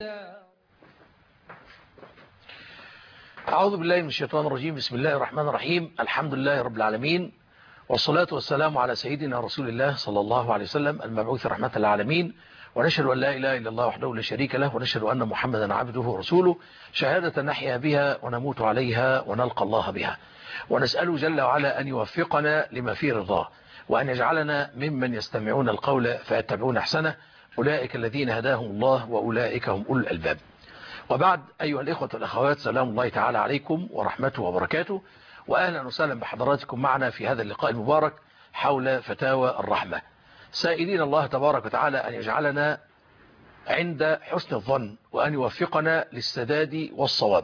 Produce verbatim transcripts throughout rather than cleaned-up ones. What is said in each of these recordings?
أعوذ بالله من الشيطان الرجيم. بسم الله الرحمن الرحيم. الحمد لله رب العالمين، والصلاة والسلام على سيدنا رسول الله صلى الله عليه وسلم المبعوث رحمة العالمين، ونشهد أن لا إله إلا الله وحده لا شريك له، ونشهد أن محمدا عبده ورسوله، شهادة نحيا بها ونموت عليها ونلقى الله بها، ونسأله جل وعلا أن يوفقنا لما فيه رضاه، وأن يجعلنا ممن يستمعون القول فيتبعون أحسنه، أولئك الذين هداهم الله وأولئك هم أولو الألباب. وبعد، أيها الإخوة والأخوات، سلام الله تعالى عليكم ورحمته وبركاته، وأهلا وسهلا بحضراتكم معنا في هذا اللقاء المبارك حول فتاوى الرحمة، سائلين الله تبارك وتعالى أن يجعلنا عند حسن الظن وأن يوفقنا للسداد والصواب.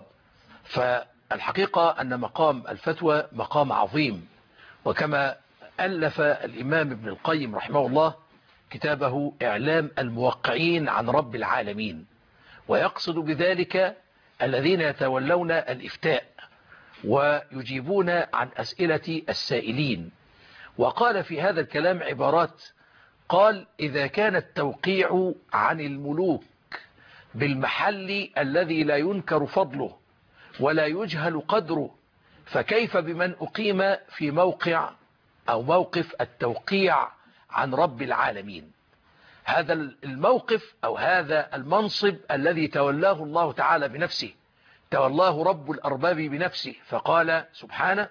فالحقيقة أن مقام الفتوى مقام عظيم، وكما ألف الإمام ابن القيم رحمه الله كتابه إعلام الموقعين عن رب العالمين، ويقصد بذلك الذين يتولون الإفتاء ويجيبون عن أسئلة السائلين. وقال في هذا الكلام عبارات، قال: إذا كان التوقيع عن الملوك بالمحل الذي لا ينكر فضله ولا يجهل قدره، فكيف بمن أقيم في موقع أو موقف التوقيع عن رب العالمين؟ هذا الموقف أو هذا المنصب الذي تولاه الله تعالى بنفسه، تولاه رب الأرباب بنفسه، فقال سبحانه: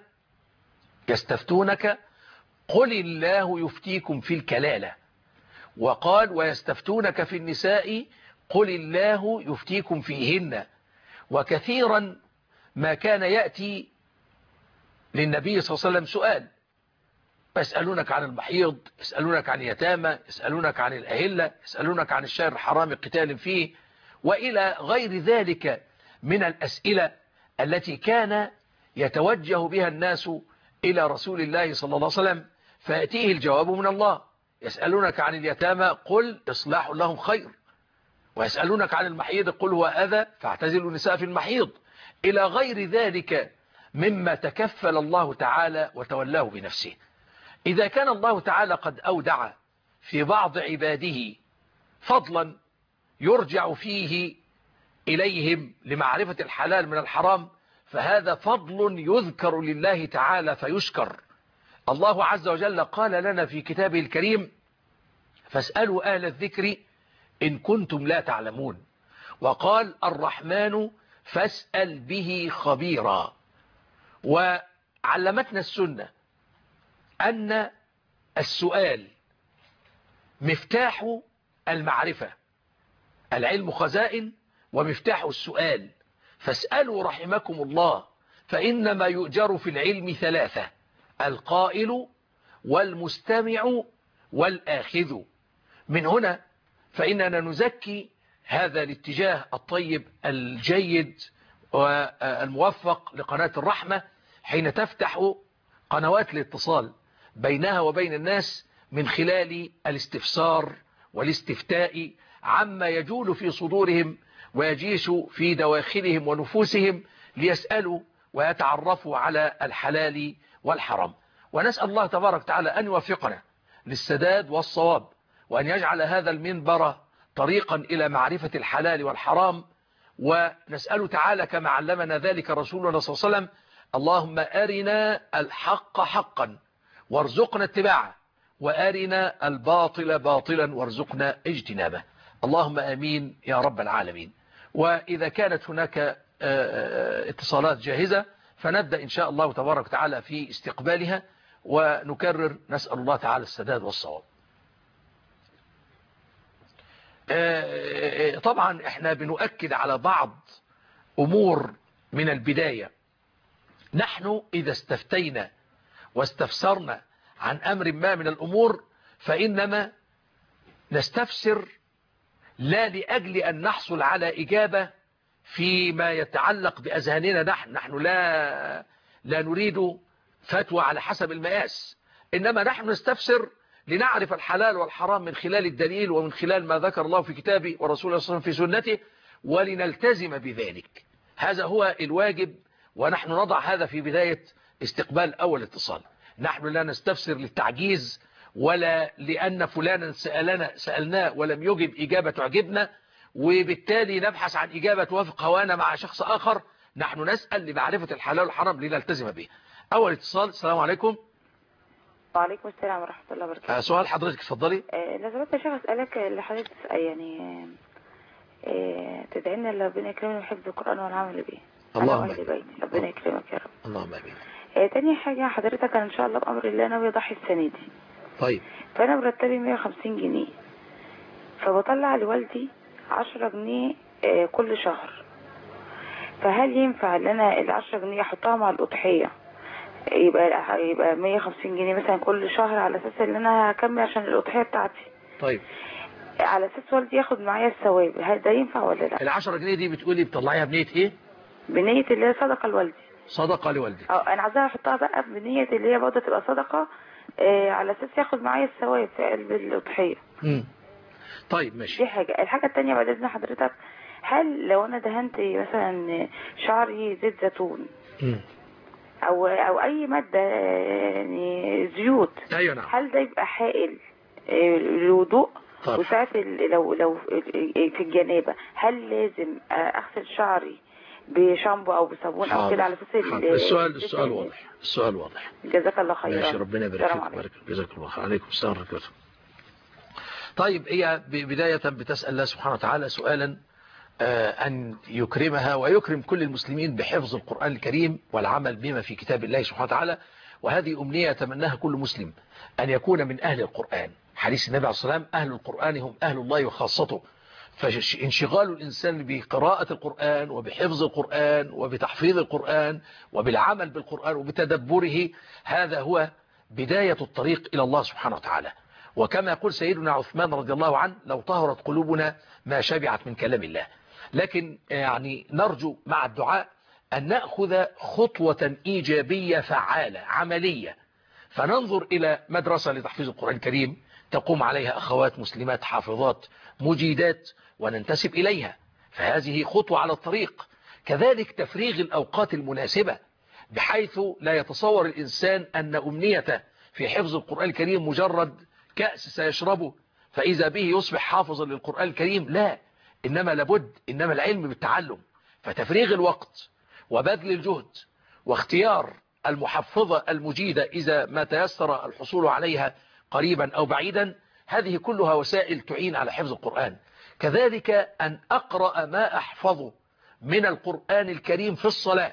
يستفتونك قل الله يفتيكم في الكلالة، وقال: ويستفتونك في النساء قل الله يفتيكم فيهن. وكثيرا ما كان يأتي للنبي صلى الله عليه وسلم سؤال: يسألونك عن المحيض، يسألونك عن اليتامى، يسألونك عن الأهلة، يسألونك عن الشهر الحرام قتال فيه، وإلى غير ذلك من الأسئلة التي كان يتوجه بها الناس إلى رسول الله صلى الله عليه وسلم، فيأتيه الجواب من الله. يسألونك عن اليتامى قل إصلاح لهم خير، ويسألونك عن المحيض قل هو أذى فاعتزلوا النساء في المحيض، إلى غير ذلك مما تكفل الله تعالى وتولاه بنفسه. إذا كان الله تعالى قد أودع في بعض عباده فضلا يرجع فيه إليهم لمعرفة الحلال من الحرام، فهذا فضل يذكر لله تعالى فيشكر. الله عز وجل قال لنا في كتابه الكريم: فاسألوا أهل الذكر إن كنتم لا تعلمون. وقال: الرحمن فاسأل به خبيرا. وعلمتنا السنة أن السؤال مفتاح المعرفة، العلم خزائن ومفتاح السؤال، فاسألوا رحمكم الله، فإنما يؤجر في العلم ثلاثة: القائل والمستمع والآخذ. من هنا فإننا نزكي هذا الاتجاه الطيب الجيد والموفق لقناة الرحمة حين تفتح قنوات الاتصال بينها وبين الناس من خلال الاستفسار والاستفتاء عما يجول في صدورهم ويجيش في دواخلهم ونفوسهم، ليسألوا ويتعرفوا على الحلال والحرام. ونسأل الله تبارك وتعالى أن يوفقنا للسداد والصواب، وأن يجعل هذا المنبر طريقا إلى معرفة الحلال والحرام. ونسأل تعالى كما علمنا ذلك رسولنا صلى الله عليه وسلم: اللهم أرنا الحق حقا وارزقنا اتباعه، وأرنا الباطل باطلا وارزقنا اجتنابه. اللهم آمين يا رب العالمين. وإذا كانت هناك اتصالات جاهزة فنبدأ إن شاء الله تبارك وتعالى في استقبالها، ونكرر نسأل الله تعالى السداد والصواب. طبعا احنا بنؤكد على بعض أمور من البداية. نحن إذا استفتينا واستفسرنا عن أمر ما من الأمور فإنما نستفسر لا لأجل أن نحصل على إجابة فيما يتعلق بأذهاننا. نحن نحن لا لا نريد فتوى على حسب المقاس، إنما نحن نستفسر لنعرف الحلال والحرام من خلال الدليل ومن خلال ما ذكر الله في كتابه ورسوله صلى الله عليه وسلم في سنته، ولنلتزم بذلك. هذا هو الواجب، ونحن نضع هذا في بداية استقبال أول اتصال. نحن لا نستفسر للتعجيز ولا لأن فلانا سألنا سألناه ولم يجب إجابة تعجبنا، وبالتالي نبحث عن إجابة توافق هوانا مع شخص آخر. نحن نسأل لمعرفة الحلال والحرام لنلتزم به. أول اتصال. السلام عليكم. وعليكم السلام ورحمة الله وبركاته. سؤال حضرتك، اتفضلي. آه لو سمحت يا شيخ أسألك لحضرتك يعني آه تدعينا ربنا يكرمنا بحفظ القرآن والعمل به. اللهم امين. ربنا يكرمك يا رب. اللهم امين. آه تاني حاجة حضرتك أنا إن شاء الله بأمر الله ناوي أضحي السنة دي. طيب. فأنا مرتبي مية وخمسين جنيه، فبطلع لوالدي عشرة جنيه آه كل شهر. فهل ينفع ان انا ال عشرة جنيه احطها مع الأضحية يبقى يبقى مية وخمسين جنيه مثلا كل شهر على اساس ان انا هكمل عشان الأضحية بتاعتي؟ طيب. على اساس والدي ياخد معايا الثواب، هل ده ينفع ولا لا؟ ال عشرة جنيه دي بتقولي بتطلعيها بنية ايه؟ بنية اللي هي صدقة لوالدي. صدقة لوالدك. اه انا عايزاها احطها بقى بنية اللي هي برضه تبقى صدقة آه على اساس ياخد معايا الثواب في قلب الأضحية. امم طيب ماشي. دي حاجة. الحاجة التانية بعد اذن حضرتك، هل لو انا دهنت مثلا شعري زيت زيتون امم او او اي مادة يعني زيوت، ايوه نعم، هل ده يبقى حائل للوضوء؟ وساعة لو لو في الجنابة هل لازم اغسل شعري بشامبو او بصابون او كده على اساس السؤال السؤال واضح. السؤال واضح. جزاك الله خيرا. ماشي، ربنا يبارك فيك. بارك جزاك الله خير. عليكم السلام ورحمة الله. طيب، هي بداية بتسأل الله سبحانه وتعالى سؤالا أن يكرمها ويكرم كل المسلمين بحفظ القرآن الكريم والعمل بما في كتاب الله سبحانه وتعالى. وهذه أمنية يتمناها كل مسلم، أن يكون من أهل القرآن. حديث النبي عليه الصلاة والسلام: أهل القرآن هم أهل الله وخاصته. فانشغال الإنسان بقراءة القرآن وبحفظ القرآن وبتحفيظ القرآن وبالعمل بالقرآن وبتدبره، هذا هو بداية الطريق إلى الله سبحانه وتعالى. وكما يقول سيدنا عثمان رضي الله عنه: لو طهرت قلوبنا ما شبعت من كلام الله. لكن يعني نرجو مع الدعاء أن نأخذ خطوة إيجابية فعالة عملية، فننظر إلى مدرسة لتحفيظ القرآن الكريم تقوم عليها أخوات مسلمات حافظات مجيدات وننتسب إليها، فهذه خطوة على الطريق. كذلك تفريغ الأوقات المناسبة، بحيث لا يتصور الإنسان أن أمنيته في حفظ القرآن الكريم مجرد كأس سيشربه فإذا به يصبح حافظا للقرآن الكريم. لا، إنما لابد، إنما العلم بالتعلم. فتفريغ الوقت وبذل الجهد واختيار المحفظة المجيدة إذا ما تيسر الحصول عليها قريبا أو بعيدا، هذه كلها وسائل تعين على حفظ القرآن. كذلك أن أقرأ ما أحفظه من القرآن الكريم في الصلاة،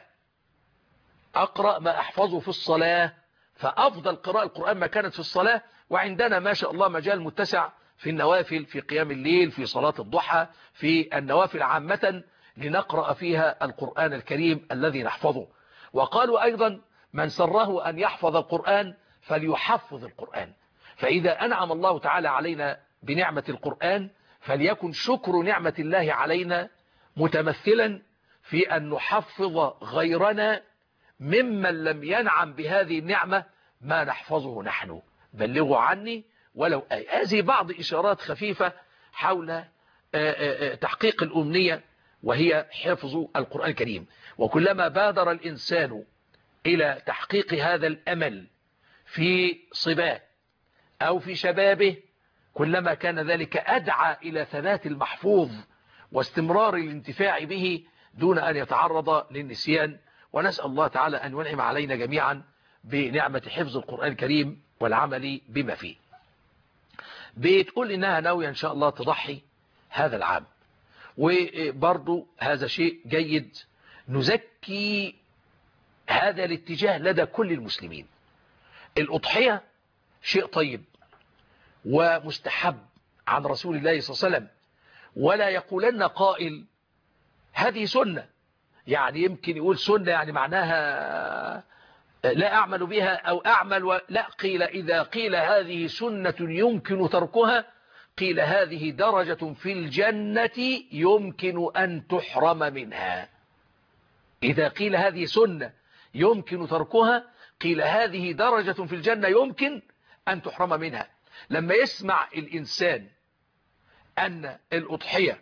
أقرأ ما أحفظه في الصلاة، فأفضل قراءة القرآن ما كانت في الصلاة. وعندنا ما شاء الله مجال متسع في النوافل، في قيام الليل، في صلاة الضحى، في النوافل عامة، لنقرأ فيها القرآن الكريم الذي نحفظه. وقالوا أيضا: من سره أن يحفظ القرآن فليحفظ القرآن. فإذا أنعم الله تعالى علينا بنعمة القرآن، فليكن شكر نعمة الله علينا متمثلا في أن نحفظ غيرنا ممن لم ينعم بهذه النعمة ما نحفظه نحن. بلغوا عني ولو آية. هذه بعض إشارات خفيفة حول تحقيق الأمنية، وهي حفظ القرآن الكريم. وكلما بادر الإنسان إلى تحقيق هذا الأمل في صباه أو في شبابه، كلما كان ذلك أدعى إلى ثبات المحفوظ واستمرار الانتفاع به دون أن يتعرض للنسيان. ونسأل الله تعالى أن ينعم علينا جميعا بنعمة حفظ القرآن الكريم والعمل بما فيه. بتقول إنها ناوية إن شاء الله تضحي هذا العام، وبرضو هذا شيء جيد، نزكي هذا الاتجاه لدى كل المسلمين. الأضحية شيء طيب ومستحب عن رسول الله صلى الله عليه وسلم، ولا يقولن قائل هذه سنة، يعني يمكن يقول سنة يعني معناها لا أعمل بها أو أعمل و... لا، قيل إذا قيل هذه سنة يمكن تركها، قيل هذه درجة في الجنة يمكن أن تحرم منها. إذا قيل هذه سنة يمكن تركها، قيل هذه درجة في الجنة يمكن أن تحرم منها. لما يسمع الإنسان أن الأضحية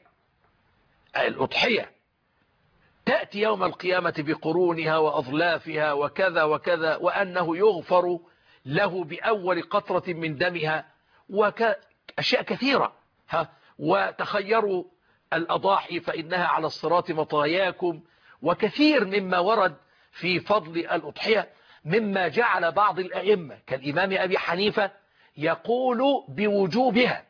الأضحية تأتي يوم القيامة بقرونها وأظلافها وكذا وكذا، وأنه يغفر له بأول قطرة من دمها وأشياء كثيرة، ها وتخيروا الأضاحي فإنها على الصراط مطاياكم، وكثير مما ورد في فضل الأضحية، مما جعل بعض الأئمة كالإمام أبي حنيفة يقول بوجوبها.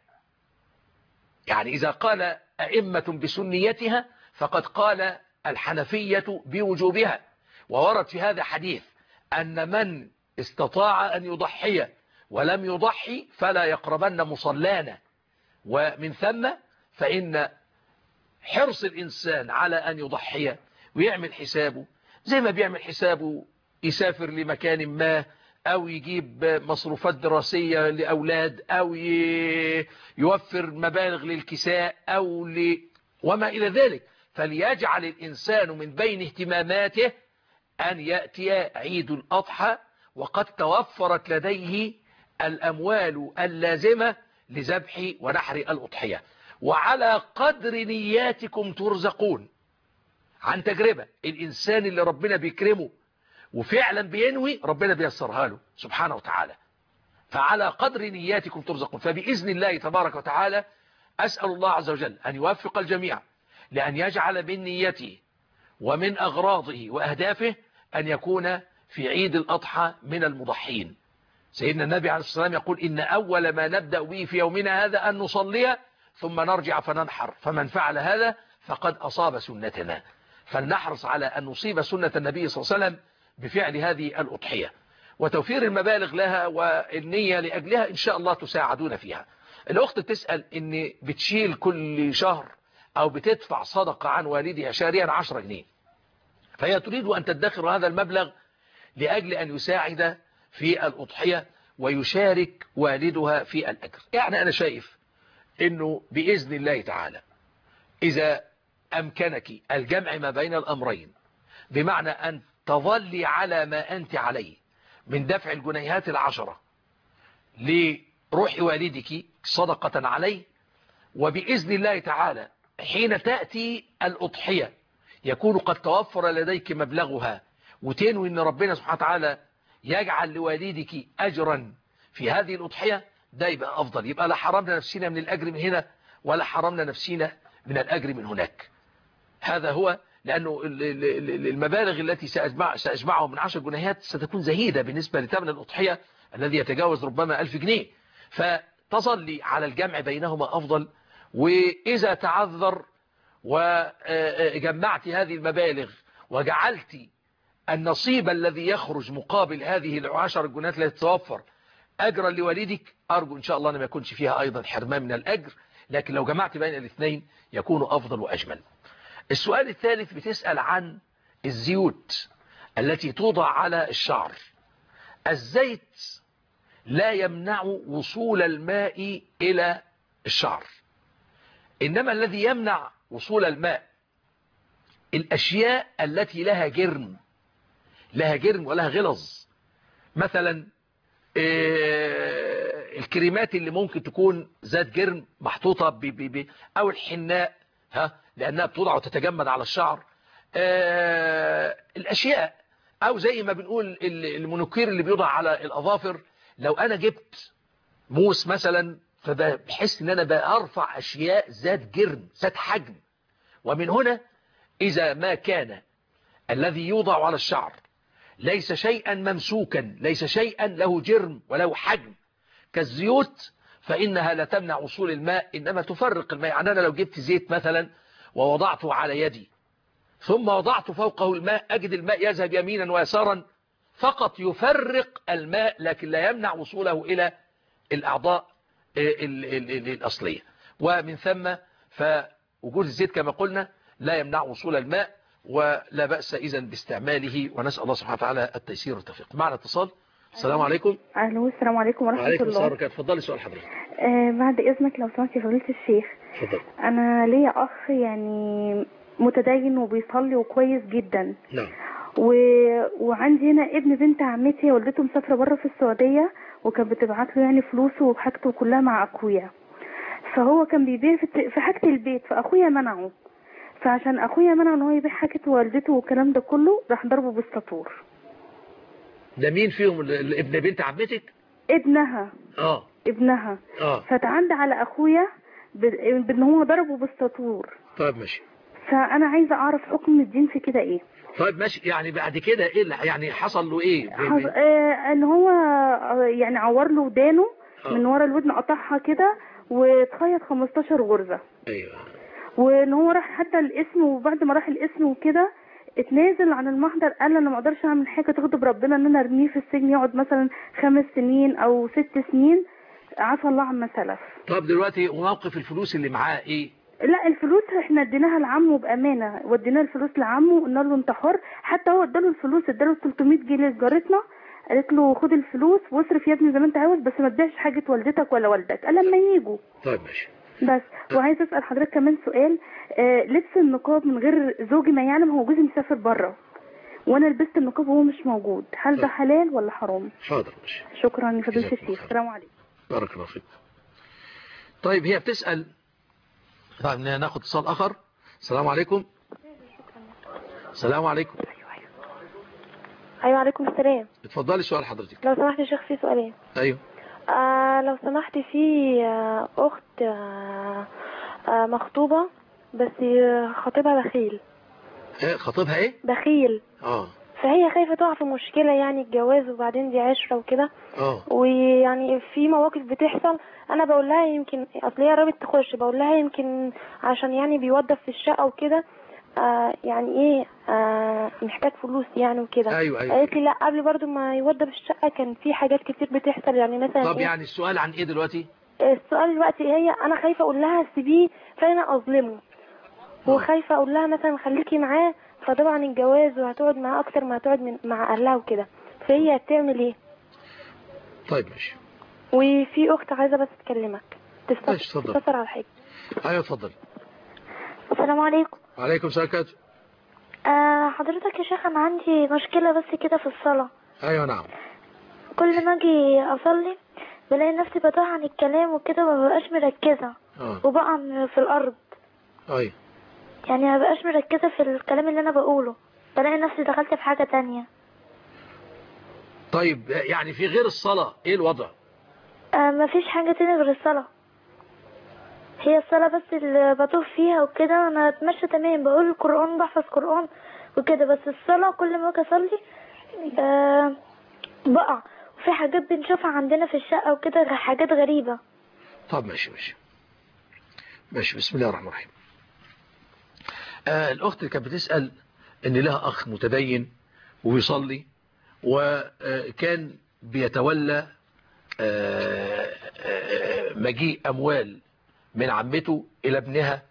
يعني إذا قال أئمة بسنيتها فقد قال الحنفية بوجوبها. وورد في هذا حديث أن من استطاع أن يضحي ولم يضحي فلا يقربن مصلانا. ومن ثم فإن حرص الإنسان على أن يضحي ويعمل حسابه زي ما بيعمل حسابه يسافر لمكان ما، أو يجيب مصروفات دراسية لأولاد، أو يوفر مبالغ للكساء أو ل... وما إلى ذلك، فليجعل الإنسان من بين اهتماماته أن يأتي عيد الأضحى وقد توفرت لديه الأموال اللازمة لذبح ونحر الأضحية. وعلى قدر نياتكم ترزقون. عن تجربة، الإنسان اللي ربنا بيكرمه وفعلا بينوي ربنا بيسرها له سبحانه وتعالى. فعلى قدر نياتكم ترزقون. فبإذن الله تبارك وتعالى أسأل الله عز وجل أن يوفق الجميع لأن يجعل من نيته ومن أغراضه وأهدافه أن يكون في عيد الأضحى من المضحين. سيدنا النبي عليه الصلاة والسلام يقول إن أول ما نبدأ به في يومنا هذا أن نصلي ثم نرجع فننحر، فمن فعل هذا فقد أصاب سنتنا. فلنحرص على أن نصيب سنة النبي صلى الله عليه وسلم بفعل هذه الأضحية وتوفير المبالغ لها والنية لأجلها، إن شاء الله تساعدون فيها. الأخت تسأل إن بتشيل كل شهر أو بتدفع صدقة عن والدها شهريا عشرة جنيه، فهي تريد أن تدخر هذا المبلغ لأجل أن يساعد في الأضحية ويشارك والدها في الأجر. يعني أنا شايف إنه بإذن الله تعالى إذا أمكنك الجمع ما بين الأمرين، بمعنى أن تظلي على ما أنت عليه من دفع الجنيهات العشرة لروح والدك صدقة عليه، وبإذن الله تعالى حين تأتي الأضحية يكون قد توفر لديك مبلغها، وتنوي أن ربنا سبحانه وتعالى يجعل لوالدك أجرا في هذه الأضحية، ده يبقى أفضل. يبقى لا حرمنا نفسنا من الأجر من هنا ولا حرمنا نفسنا من الأجر من هناك. هذا هو، لأنه المبالغ التي سأجمع سأجمعها من عشر جنيهات ستكون زهيدة بالنسبة لثمن الأضحية الذي يتجاوز ربما ألف جنيه، فتصلي على الجمع بينهما أفضل. وإذا تعذر وجمعت هذه المبالغ وجعلت النصيب الذي يخرج مقابل هذه العشر جنيهات التي تتوفر أجرا لوالدك، أرجو إن شاء الله أن ما يكونش فيها أيضا حرمان من الأجر، لكن لو جمعت بين الاثنين يكون أفضل وأجمل. السؤال الثالث بتسأل عن الزيوت التي توضع على الشعر. الزيت لا يمنع وصول الماء إلى الشعر، إنما الذي يمنع وصول الماء الأشياء التي لها جرم لها جرم ولها غلظ. مثلا الكريمات اللي ممكن تكون ذات جرم محطوطة ب ب ب أو الحناء ها لأنها بتوضع وتتجمد على الشعر. الأشياء أو زي ما بنقول المونوكير اللي بيوضع على الأظافر. لو أنا جبت موس مثلا فبحس ان انا بأرفع اشياء ذات جرم ذات حجم. ومن هنا اذا ما كان الذي يوضع على الشعر ليس شيئا ممسوكا، ليس شيئا له جرم وله حجم كالزيوت، فإنها لا تمنع وصول الماء إنما تفرق الماء. يعني أنا لو جبت زيت مثلا ووضعته على يدي ثم وضعت فوقه الماء أجد الماء يذهب يمينا ويسارا، فقط يفرق الماء لكن لا يمنع وصوله إلى الأعضاء الأصلية. ومن ثم فوجود الزيت كما قلنا لا يمنع وصول الماء ولا بأس إذن باستعماله، ونسأل الله سبحانه وتعالى التيسير والتوفيق. معنا اتصال. السلام عليكم. أهلا السلام عليكم ورحمة وعليكم الله. السلام. اتفضلي سؤال حضرتك. آه بعد إذنك لو سمحت يا فضيلة الشيخ. اتفضل. أنا ليا أخ يعني متدين وبيصلي وكويس جدا. نعم. و... وعندي هنا ابن بنت عمتي والدته مسافرة بره في السعودية وكانت بتبعت له يعني فلوسه وحاجته كلها مع أخويا، فهو كان بيبيع في, في حاجة البيت فأخويا منعه، فعشان أخويا منعه إن هو يبيع حاجة والدته والكلام ده كله راح ضربه بالسطور. ده مين فيهم؟ ابن بنت عمتك؟ ابنها. اه ابنها. اه فتعدى على أخويا بأن هو ضربه بالسطور طيب ماشي. فانا عايزه اعرف حكم الدين في كده ايه. طيب ماشي، يعني بعد كده ايه اللي يعني حصل له ايه؟ حظ... آه ان هو آه، يعني عور له ودانه آه. من ورا الودن، قطعها كده واتخيط خمستاشر غرزه. ايوه. وان هو راح حتى القسم، وبعد ما راح القسم وكده اتنازل عن المحضر، قال انا ما اقدرش اعمل حاجه تغضب ربنا ان انا ارميه في السجن يقعد مثلا خمس سنين او ست سنين، عفى الله عما سلف. طب دلوقتي موقف الفلوس اللي معاه ايه؟ لا الفلوس احنا اديناها لعمه بامانه، ودينا الفلوس لعمه وقلنا له انت حر، حتى هو اداله الفلوس، اداله ثلاثمية جنيه لجارتنا، قالت له خد الفلوس واصرف يا ابني زي ما انت عاوز، بس ما تبيعش حاجه والدتك ولا والدك، قال لما ييجوا. طيب ماشي. بس وعايز اسال حضرتك كمان سؤال، آه لبس النقاب من غير زوجي ما يعلم، هو جوزي مسافر بره وانا لبست النقاب وهو مش موجود، هل ده حلال ولا حرام؟ حاضر ماشي. شكرا يا فضيله الشيخ، السلام عليكم. بارك الله فيك. طيب هي بتسال، طيب ناخد اتصال اخر. السلام عليكم. السلام عليكم. ايوه عليكم السلام. اتفضلي سؤال حضرتك. لو سمحت يا شيخ في سؤالين. ايوه. آه لو سمحت، في آه اخت آه آه مخطوبه بس خطيبها بخيل. ايه خطيبها ايه؟ بخيل. اه. فهي خايفه تقع في مشكله، يعني الجواز وبعدين دي عشره وكده. اه. ويعني في مواقف بتحصل، انا بقول لها يمكن اصل هي رابط تخش، بقول لها يمكن عشان يعني بيوظف في الشقه وكده، آه يعني ايه آه محتاج فلوس يعني وكده. ايوه ايوه. قالت لي لا، قبل برضو ما يوضب الشقه كان في حاجات كتير بتحصل، يعني مثلا طب إيه؟ يعني السؤال عن ايه دلوقتي؟ السؤال دلوقتي هي انا خايفه اقول لها سيبيه فانا اظلمه، وخايفه اقول لها مثلا خليكي معاه، فطبعا الجواز وهتقعد معاه اكتر ما هتقعد من مع اهلها وكده، فهي هتعمل ايه؟ طيب ماشي. وفي اخت عايزه بس تكلمك تستفسر تستفسر على حاجه. ايوه اتفضلي. السلام عليكم. وعليكم السلام. آه حضرتك يا شيخ، انا عندي مشكله بس كده في الصلاه. ايوه نعم. كل ما اجي اصلي بلاقي نفسي بتوه عن الكلام وكده، ما ببقاش مركزه اه. وبقع في الارض. ايوه. يعني ما بقاش مركزه في الكلام اللي انا بقوله، بلاقي نفسي دخلت في حاجه تانية. طيب يعني في غير الصلاه ايه الوضع؟ آه ما فيش حاجه تانية غير الصلاه، هي الصلاه بس اللي بطوف فيها وكده. انا اتمشى تمام، بقول القران بحفظ قران وكده، بس الصلاه كل ما اجي اصلي آه بقع، وفي حاجات بنشوفها عندنا في الشقه وكده، حاجات غريبه. طب ماشي ماشي ماشي. بسم الله الرحمن الرحيم. آه الأخت اللي كانت بتسأل إن لها أخ متدين ويصلي، وكان بيتولى آه آه مجيء أموال من عمته إلى ابنها،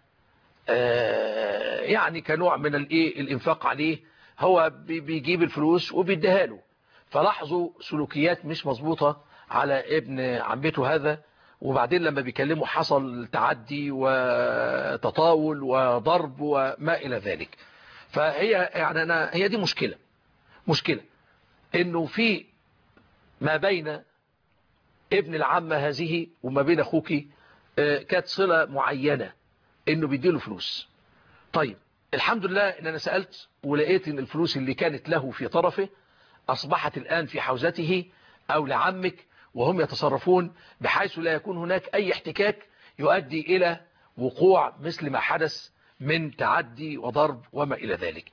آه يعني كنوع من الإيه الإنفاق عليه، هو بيجيب الفلوس وبيديها له. فلاحظوا سلوكيات مش مظبوطة على ابن عمته هذا، وبعدين لما بيكلموا حصل تعدي وتطاول وضرب وما إلى ذلك. فهي يعني أنا هي دي مشكلة مشكلة إنه في ما بين ابن العمة هذه وما بين أخوك كانت صلة معينة إنه بيديله فلوس. طيب الحمد لله إن أنا سألت ولقيت إن الفلوس اللي كانت له في طرفه أصبحت الآن في حوزته أو لعمك، وهم يتصرفون بحيث لا يكون هناك أي احتكاك يؤدي إلى وقوع مثل ما حدث من تعدي وضرب وما إلى ذلك.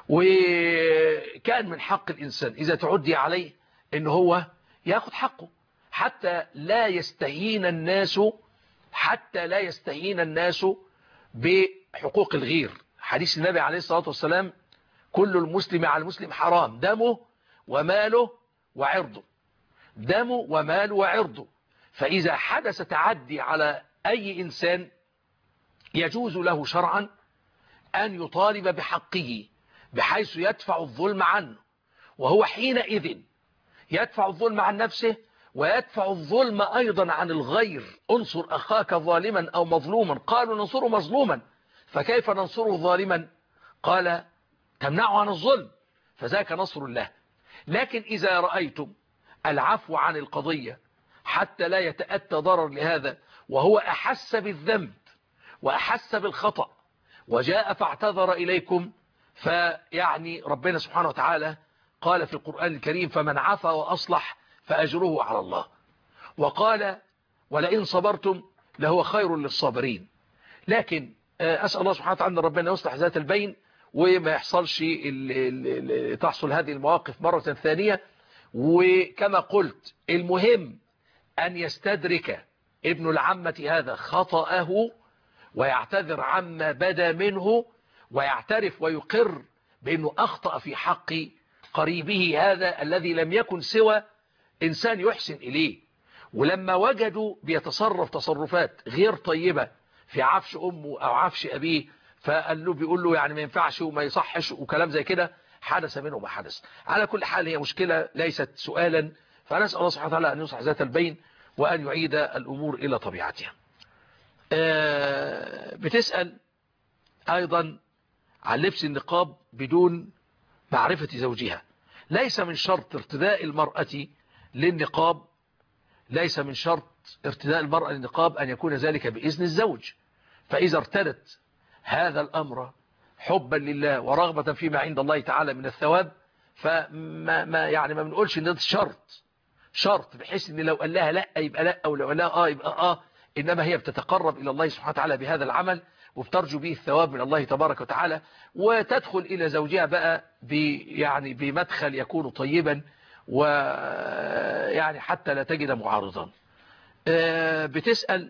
وكان من حق الإنسان إذا تعدي عليه إن هو يأخذ حقه، حتى لا يستهين الناس حتى لا يستهين الناس بحقوق الغير. حديث النبي عليه الصلاة والسلام: كل المسلم على المسلم حرام دمه وماله وعرضه، دمه وماله وعرضه. فإذا حدث تعدي على أي إنسان يجوز له شرعا أن يطالب بحقه بحيث يدفع الظلم عنه، وهو حينئذ يدفع الظلم عن نفسه ويدفع الظلم أيضا عن الغير. انصر أخاك ظالما أو مظلوما، قالوا ننصره مظلوما، فكيف ننصره ظالما؟ قال تمنعه عن الظلم، فذاك نصر الله. لكن إذا رأيتم العفو عن القضية حتى لا يتأتى ضرر لهذا، وهو أحس بالذنب وأحس بالخطأ وجاء فاعتذر إليكم، فيعني ربنا سبحانه وتعالى قال في القرآن الكريم: فمن عفا وأصلح فأجره على الله. وقال: ولئن صبرتم لهو خير للصابرين. لكن أسأل الله سبحانه وتعالى أن ربنا يصلح ذات البين وما يحصلش ال ال ال تحصل هذه المواقف مرة ثانية. وكما قلت المهم أن يستدرك ابن العمة هذا خطأه ويعتذر عما بدا منه ويعترف ويقر بأنه أخطأ في حق قريبه هذا الذي لم يكن سوى إنسان يحسن إليه. ولما وجدوا بيتصرف تصرفات غير طيبة في عفش أمه أو عفش أبيه فقال له بيقول له يعني ما ينفعش وما يصحش وكلام زي كده، حدث منه ما حدث. على كل حال هي مشكلة ليست سؤالا، فنسأل الله سبحانه وتعالى أن يصلح ذات البين وأن يعيد الأمور إلى طبيعتها. بتسأل أيضا عن لبس النقاب بدون معرفة زوجها. ليس من شرط ارتداء المرأة للنقاب ليس من شرط ارتداء المرأة للنقاب أن يكون ذلك بإذن الزوج. فإذا ارتدت هذا الأمر حبا لله ورغبة فيما عند الله تعالى من الثواب فما ما يعني ما بنقولش ان ده شرط شرط بحيث ان لو قال لها لا يبقى لا او لو قال لها اه يبقى اه، انما هي بتتقرب الى الله سبحانه وتعالى بهذا العمل وبترجو به الثواب من الله تبارك وتعالى، وتدخل الى زوجها بقى يعني بمدخل يكون طيبا ويعني حتى لا تجد معارضا. بتسأل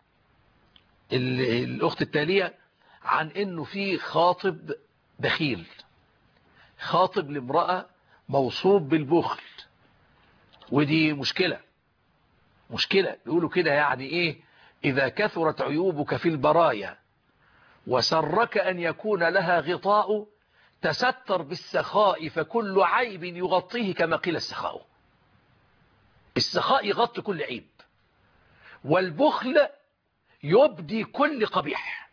الأخت التالية عن انه في خاطب بخيل، خاطب لامرأة موصوب بالبخل، ودي مشكلة مشكلة بيقولوا كده يعني ايه، اذا كثرت عيوبك في البرايا وسرك ان يكون لها غطاء تستر بالسخاء فكل عيب يغطيه كما قيل السخاء. السخاء يغطي كل عيب والبخل يبدي كل قبيح.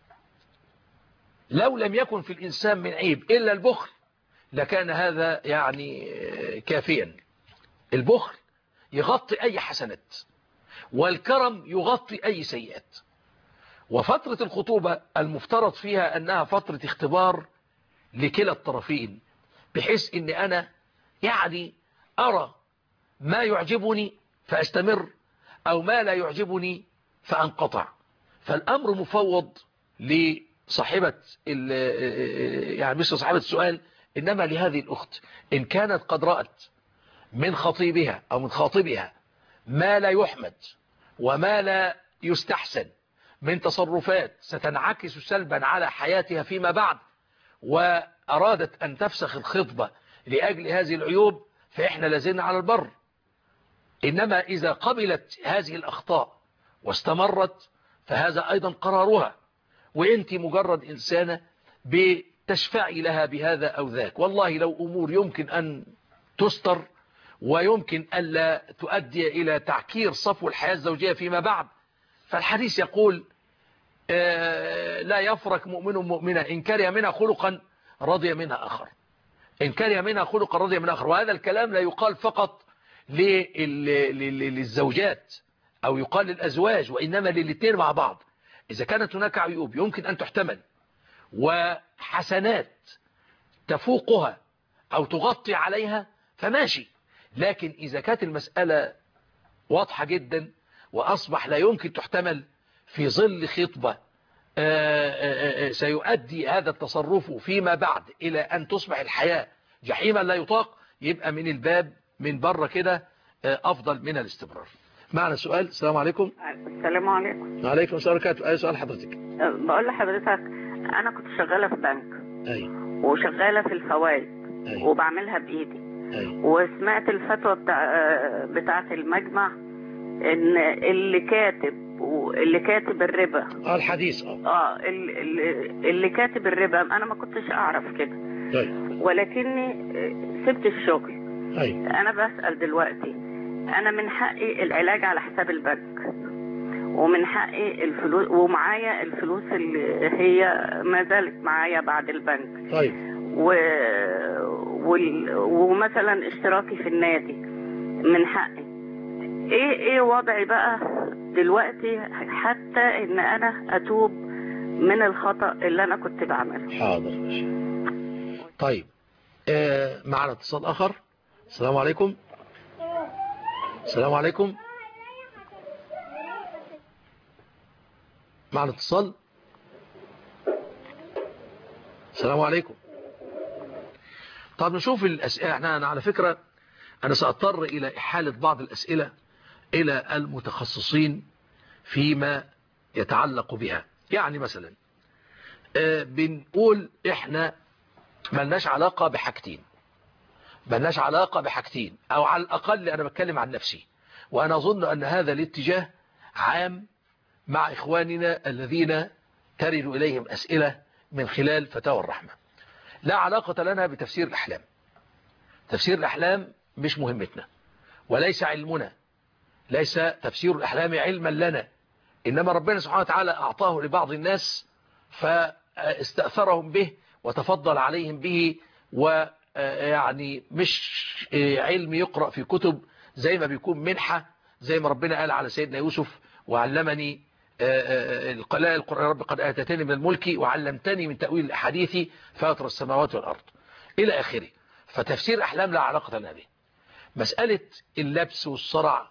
لو لم يكن في الإنسان من عيب إلا البخل لكان هذا يعني كافيا. البخل يغطي أي حسنات والكرم يغطي أي سيئات. وفترة الخطوبة المفترض فيها أنها فترة اختبار لكلا الطرفين، بحيث أن أنا يعني أرى ما يعجبني فأستمر أو ما لا يعجبني فأنقطع. فالأمر مفوض لصاحبة يعني مثل صاحبة السؤال، إنما لهذه الأخت إن كانت قد رأت من خطيبها أو من خاطبها ما لا يحمد وما لا يستحسن من تصرفات ستنعكس سلبا على حياتها فيما بعد، وأرادت أن تفسخ الخطبة لأجل هذه العيوب، فإحنا لازلنا على البر. إنما إذا قبلت هذه الأخطاء واستمرت فهذا أيضا قرارها، وإنت مجرد إنسانة بتشفعي لها بهذا أو ذاك. والله لو أمور يمكن أن تستر ويمكن ألا تؤدي إلى تعكير صفو الحياة الزوجية فيما بعد، فالحديث يقول آه لا يفرق مؤمن مؤمنة إن كره منها خلقا رضي منها آخر، إن كره منها خلقا رضي منها آخر. وهذا الكلام لا يقال فقط للزوجات أو يقال للأزواج، وإنما للاثنين مع بعض. إذا كانت هناك عيوب يمكن أن تحتمل وحسنات تفوقها أو تغطي عليها فماشي، لكن إذا كانت المسألة واضحة جدا وأصبح لا يمكن تحتمل في ظل خطبة سيؤدي هذا التصرف فيما بعد إلى أن تصبح الحياة جحيما لا يطاق، يبقى من الباب من بره كده أفضل من الاستمرار. معنا سؤال. السلام عليكم. السلام عليكم. وعليكم السلام ورحمة الله. أي سؤال حضرتك؟ بقول لحضرتك أنا كنت شغالة في بنك. أيوة. وشغالة في الفوائد. أيوة. وبعملها بإيدي. أيوة. وسمعت الفتوى بتاع بتاعة المجمع إن اللي كاتب واللي كاتب الربا اه الحديث اه اه اللي, اللي كاتب الربا أنا ما كنتش أعرف كده. طيب. ولكني سبت الشغل. أيوة. أنا بسأل دلوقتي، أنا من حقي العلاج على حساب البنك ومن حقي الفلوس ومعايا الفلوس اللي هي ما زالت معايا بعد البنك. طيب. و... وال... ومثلا اشتراكي في النادي من حقي. ايه ايه وضعي بقى دلوقتي حتى ان انا اتوب من الخطأ اللي انا كنت بعمله؟ حاضر. طيب آه معنا اتصال اخر. السلام عليكم. السلام عليكم. معنا اتصال. السلام عليكم. طب نشوف الأسئلة. احنا أنا على فكرة أنا سأضطر إلى إحالة بعض الأسئلة إلى المتخصصين فيما يتعلق بها. يعني مثلا آه بنقول إحنا ملناش علاقة بحاجتين ملناش علاقة بحاجتين أو على الأقل أنا بتكلم عن نفسي، وأنا أظن أن هذا الاتجاه عام مع إخواننا الذين ترد إليهم أسئلة من خلال فتاوى الرحمة. لا علاقة لنا بتفسير الأحلام. تفسير الأحلام مش مهمتنا وليس علمنا، ليس تفسير الأحلام علما لنا، إنما ربنا سبحانه وتعالى أعطاه لبعض الناس فاستأثرهم به وتفضل عليهم به، ويعني مش علم يقرأ في كتب زي ما بيكون منحة، زي ما ربنا قال على سيدنا يوسف وعلمني القراء القرآن رب قد آتتني من الملك وعلمتني من تأويل الأحاديث فاطر السماوات والأرض إلى آخره. فتفسير أحلام لا علاقة لنا به. مسألة اللبس والصرع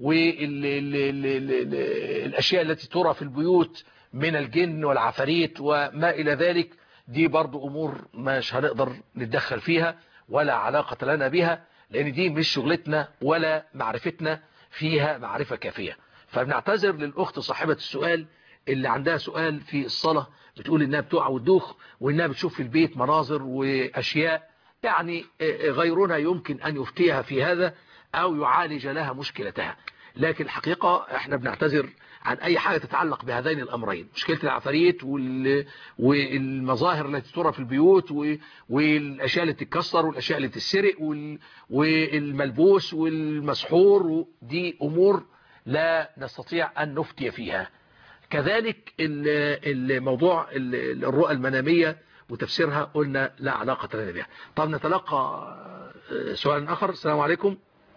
والأشياء التي ترى في البيوت من الجن والعفاريت وما إلى ذلك، دي برضو أمور مش هنقدر نتدخل فيها ولا علاقة لنا بها، لأن دي مش شغلتنا ولا معرفتنا فيها معرفة كافية. فبنعتذر للأخت صاحبة السؤال اللي عندها سؤال في الصلاة، بتقول إنها بتقع وتدوخ وإنها بتشوف في البيت مناظر وأشياء، يعني غيرنا يمكن أن يفتيها في هذا أو يعالج لها مشكلتها. لكن الحقيقة احنا بنعتذر عن أي حاجة تتعلق بهذين الأمرين، مشكلة العفاريت والمظاهر التي ترى في البيوت والأشياء اللي تتكسر والأشياء اللي تتسرق والملبوس والمسحور، دي أمور لا نستطيع أن نفتي فيها. كذلك الموضوع الرؤى المنامية وتفسيرها قلنا لا علاقة لنا بها. طب نتلقى سؤال آخر. السلام عليكم.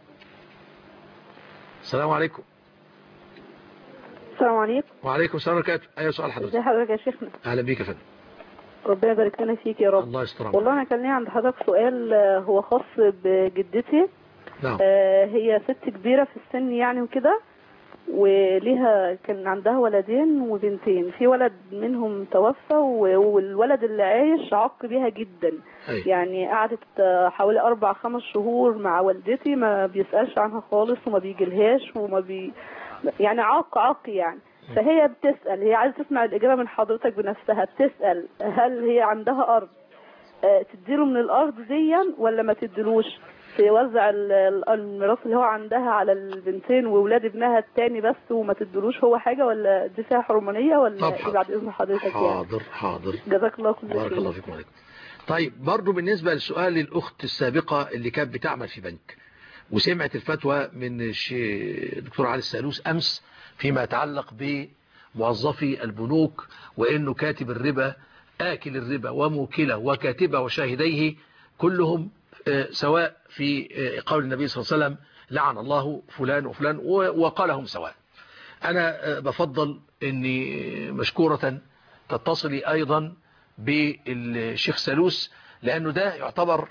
السلام عليكم. السلام عليكم. وعليكم السلام ورحمة الله وبركاته. أي سؤال حضرتك؟ ازي حضرتك يا شيخنا؟ أهلا بيك يا فندم. ربنا يبارك لنا فيك يا رب. الله يستر. والله أنا كان لي عند حضرتك سؤال هو خاص بجدتي. نعم. آه هي ست كبيرة في السن يعني وكده، وليها كان عندها ولدين وبنتين، في ولد منهم توفى والولد اللي عايش عق بيها جدا. أي. يعني قعدت حوالي أربع خمس شهور مع والدتي ما بيسألش عنها خالص وما بيجيلهاش وما بي يعني عاق عاق يعني. فهي بتسأل، هي عايزة تسمع الإجابة من حضرتك بنفسها، بتسأل هل هي عندها أرض تديله من الأرض دي ولا ما تديلوش، توزع الميراث اللي هو عندها على البنتين وولاد ابنها التاني بس وما تدلوش هو حاجة، ولا دي فيها حرمانية ولا ايه بعد اذن حضرتك؟ حاضر يعني حاضر جزاك الله كل خير. بارك الله فيكم وعليكم. طيب برضو بالنسبة لسؤال الأخت السابقة اللي كانت بتعمل في بنك وسمعت الفتوى من الدكتور علي السالوس أمس فيما يتعلق بموظفي البنوك، وإنه كاتب الربا آكل الربا وموكله وكاتبه وشاهديه كلهم سواء في قول النبي صلى الله عليه وسلم لعن الله فلان وفلان، وقالهم سواء. أنا بفضل أني مشكورة تتصلي أيضا بالشيخ سالوس، لأنه ده يعتبر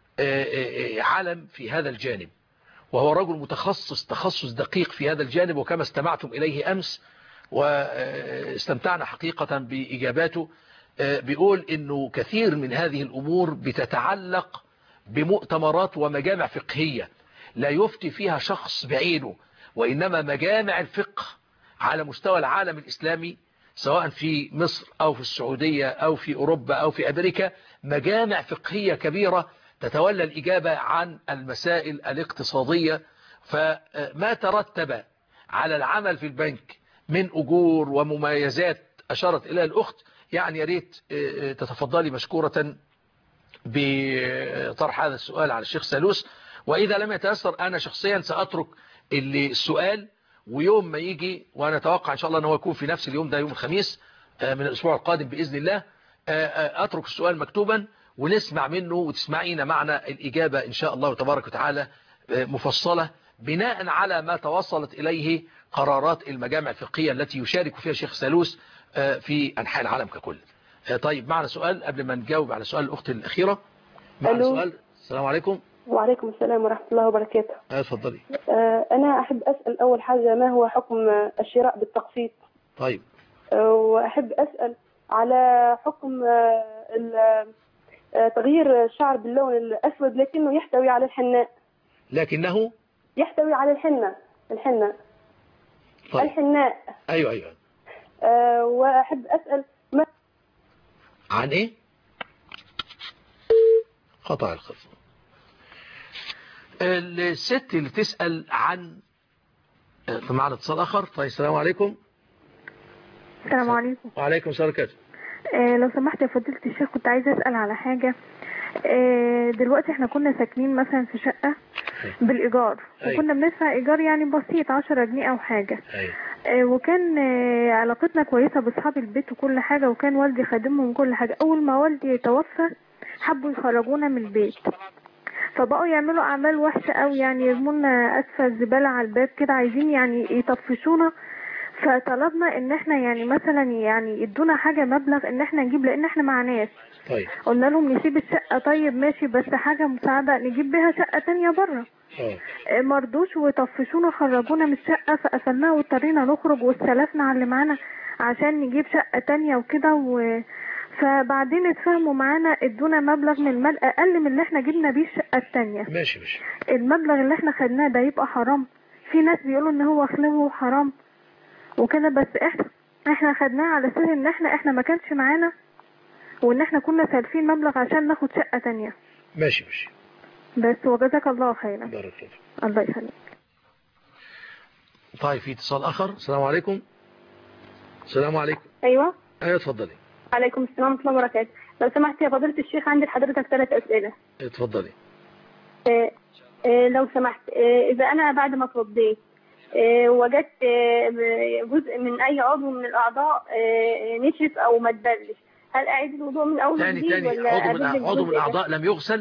علم في هذا الجانب، وهو رجل متخصص تخصص دقيق في هذا الجانب، وكما استمعتم إليه أمس واستمتعنا حقيقة بإجاباته، بيقول أنه كثير من هذه الأمور بتتعلق بمؤتمرات ومجامع فقهية لا يفتي فيها شخص بعينه، وإنما مجامع الفقه على مستوى العالم الإسلامي سواء في مصر أو في السعودية أو في أوروبا أو في أمريكا، مجامع فقهية كبيرة تتولى الإجابة عن المسائل الاقتصادية. فما ترتب على العمل في البنك من أجور ومميزات أشارت إليها الأخت، يعني يا ريت تتفضلي مشكورة بطرح هذا السؤال على الشيخ سالوس. وإذا لم يتيسر أنا شخصيا سأترك السؤال، ويوم ما يجي وأنا أتوقع إن شاء الله أنه يكون في نفس اليوم ده يوم الخميس من الأسبوع القادم بإذن الله، أترك السؤال مكتوبا ونسمع منه وتسمعين معنا الإجابة إن شاء الله تبارك وتعالى مفصلة بناء على ما توصلت إليه قرارات المجامع الفقهية التي يشارك فيها الشيخ سالوس في أنحاء العالم ككل. طيب معنا سؤال قبل ما نجاوب على سؤال الأخت الأخيرة. معنا سؤال. السلام عليكم. وعليكم السلام ورحمة الله وبركاته. اتفضلي. أنا أحب أسأل أول حاجة ما هو حكم الشراء بالتقسيط؟ طيب. وأحب أسأل على حكم ال- آه، تغيير الشعر باللون الأسود لكنه يحتوي على الحناء. لكنه يحتوي على الحنة الحنة طيب. الحناء. أيوه أيوه. آه، وأحب أسأل ما عن إيه؟ قطع الخط. الست اللي تسأل عن في معنا اتصال آخر. طيب السلام عليكم. السلام عليكم. وعليكم السلام عليكم. آه لو سمحت يا فضيلة الشيخ، كنت عايزة أسأل على حاجة. آه دلوقتي احنا كنا ساكنين مثلا في شقة بالإيجار، وكنا بندفع إيجار يعني بسيط عشرة جنيه أو حاجة. آه وكان آه علاقتنا كويسة بأصحاب البيت وكل حاجة، وكان والدي خادمهم كل حاجة. أول ما والدي توفى حبوا يخرجونا من البيت، فبقوا يعملوا أعمال وحشة أوي، يعني يرمونا أسفل الزبالة على الباب كده، عايزين يعني يطفشونا. فطلبنا ان احنا يعني مثلا يعني يدونا حاجة مبلغ ان احنا نجيب، لان احنا معناش. طيب. قلنا لهم نسيب الشقة، طيب ماشي، بس حاجة مساعدة نجيب بيها شقة تانية بره. اه مرضوش وطفشونا، خرجونا من الشقة، فقفلناها واضطرينا نخرج واستلفنا على اللي معانا عشان نجيب شقة تانية وكده و... فبعدين اتفاهموا معانا، ادونا مبلغ من المال اقل من اللي احنا جبنا بيه الشقة التانية. ماشي ماشي. المبلغ اللي احنا خدناه ده يبقى حرام؟ في ناس بيقولوا ان هو خلوه حرام وكده، بس احنا احنا خدناه على اساس ان احنا احنا ما كانش معانا، وان احنا كنا سالفين مبلغ عشان ناخد شقة تانية. ماشي ماشي. بس وجزاك الله خيرا. بارك الله. الله يخليك. طيب في اتصال اخر. السلام عليكم. السلام عليكم. أيوة. ايوه اتفضلي. عليكم السلام ورحمة الله وبركاته. لو سمحت يا فضيلة الشيخ، عندي لحضرتك ثلاث أسئلة. اتفضلي. آه آه لو سمحت، آه إذا أنا بعد ما اتوضيت آه وجدت آه جزء من أي عضو من الأعضاء آه نشف أو ما تبلش، هل أعيد الوضوء من أول تاني وجديد تاني ولا عضو من أبل عضو من الجزء ده؟ الأعضاء لم يغسل؟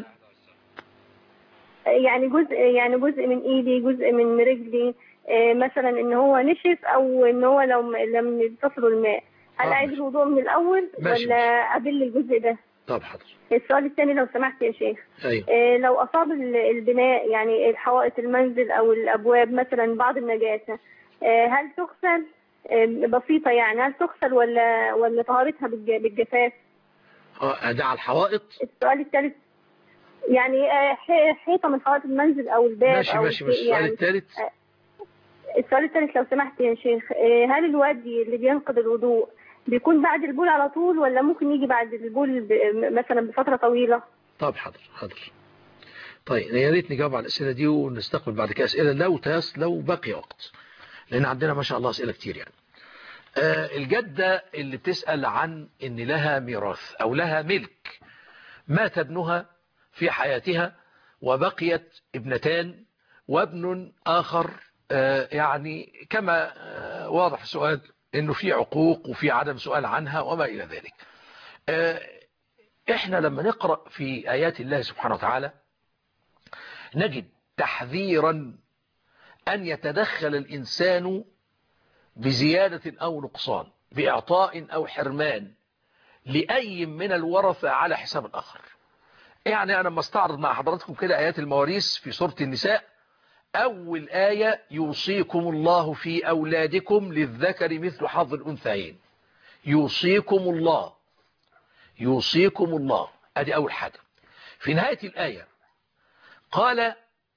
يعني جزء يعني جزء من إيدي، جزء من رجلي، آه مثلا إن هو نشف أو إن هو لو لم يتصلوا الماء، هل أعيد الوضوء من الأول ولا أبل الجزء ده؟ طب حاضر. السؤال الثاني لو سمحت يا شيخ. أيوه. إيه لو أصاب البناء يعني الحوائط المنزل أو الأبواب مثلا بعض النجاسة، إيه هل تغسل؟ إيه بسيطة يعني، هل تغسل ولا ولا طهارتها بالجفاف؟ اه ده على الحوائط. السؤال الثالث يعني حيطة من حوائط المنزل أو الباب ماشي أو ماشي ماشي. السؤال يعني الثالث. السؤال الثالث لو سمحت يا شيخ، إيه هل الودي اللي بينقض الوضوء بيكون بعد البول على طول ولا ممكن يجي بعد البول مثلا بفترة طويلة؟ طب حاضر حاضر. طيب يا ريت نجاوب على الأسئلة دي ونستقبل بعد كده أسئلة لو تيس لو بقي وقت، لأن عندنا ما شاء الله أسئلة كتير يعني. آه الجدة اللي بتسأل عن إن لها ميراث أو لها ملك، مات ابنها في حياتها وبقيت ابنتان وابن آخر، آه يعني كما آه واضح في السؤال إنه في عقوق وفي عدم سؤال عنها وما إلى ذلك. آه إحنا لما نقرأ في آيات الله سبحانه وتعالى نجد تحذيرا أن يتدخل الإنسان بزيادة أو نقصان، بإعطاء أو حرمان لأي من الورثة على حساب الآخر. يعني أنا مستعرض مع حضراتكم كده آيات المواريث في سورة النساء. أول آية يوصيكم الله في أولادكم للذكر مثل حظ الأنثيين. يوصيكم الله يوصيكم الله أدي أول حاجة. في نهاية الآية قال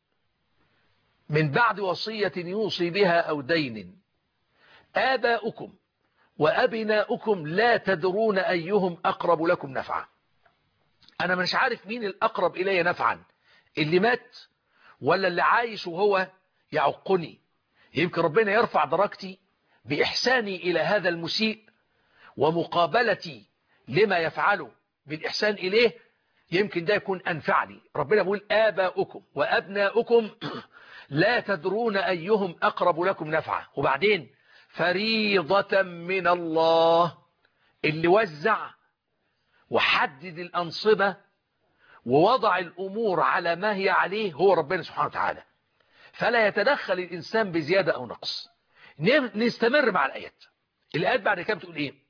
من بعد وصية يوصي بها أو دين آباؤكم وأبناؤكم لا تدرون أيهم أقرب لكم نفعا. أنا مش عارف مين الأقرب إلي نفعا، اللي مات ولا اللي عايش وهو يعقني. يمكن ربنا يرفع درجتي بإحساني إلى هذا المسيء ومقابلتي لما يفعله بالإحسان إليه، يمكن ده يكون أنفعني. ربنا بيقول آباؤكم وأبناؤكم لا تدرون أيهم أقرب لكم نفعا، وبعدين فريضة من الله. اللي وزع وحدد الأنصبة ووضع الأمور على ما هي عليه هو ربنا سبحانه وتعالى، فلا يتدخل الإنسان بزيادة أو نقص. نستمر مع الآيات. الآيات بعد كده بتقول إيه؟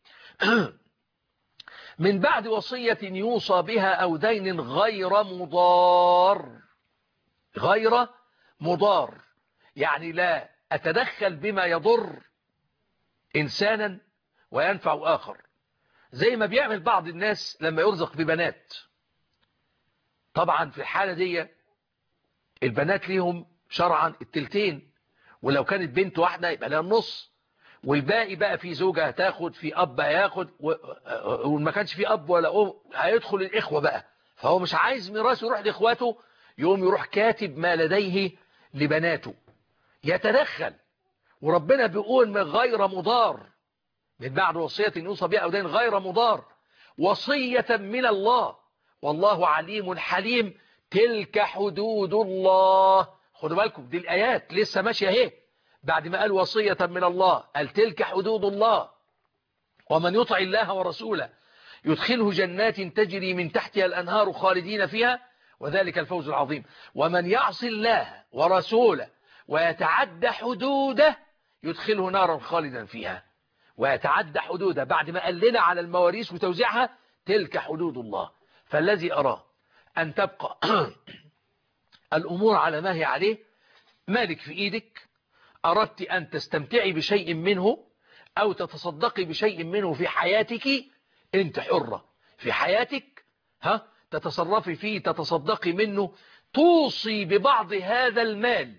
من بعد وصية يوصى بها أو دين غير مضار. غير مضار يعني لا أتدخل بما يضر إنسانا وينفع آخر، زي ما بيعمل بعض الناس لما يرزق ببنات. طبعا في الحالة دي البنات ليهم شرعا التلتين، ولو كانت بنت واحدة يبقى لها النص، والباقي بقى في زوجة هتاخد، في أب هياخد، وما كانش في أب ولا أم هيدخل الإخوة بقى. فهو مش عايز ميراث يروح لإخواته، يوم يروح كاتب ما لديه لبناته، يتدخل. وربنا بيقول من غير مضار، من بعد وصية يوصى بها أو دين، غير مضار، وصية من الله والله عليم حليم. تلك حدود الله. خدوا بالكم دي الآيات لسه ماشية اهي، بعد ما قال وصية من الله قال تلك حدود الله. ومن يطع الله ورسوله يدخله جنات تجري من تحتها الأنهار خالدين فيها وذلك الفوز العظيم. ومن يعص الله ورسوله ويتعدى حدوده يدخله نارا خالدا فيها. ويتعدى حدوده بعد ما قال لنا على المواريث وتوزيعها تلك حدود الله. فالذي أراه أن تبقى الأمور على ما هي عليه، مالك في إيدك. أردت أن تستمتعي بشيء منه أو تتصدقي بشيء منه في حياتك، أنت حرة في حياتك، ها تتصرفي فيه، تتصدقي منه، توصي ببعض هذا المال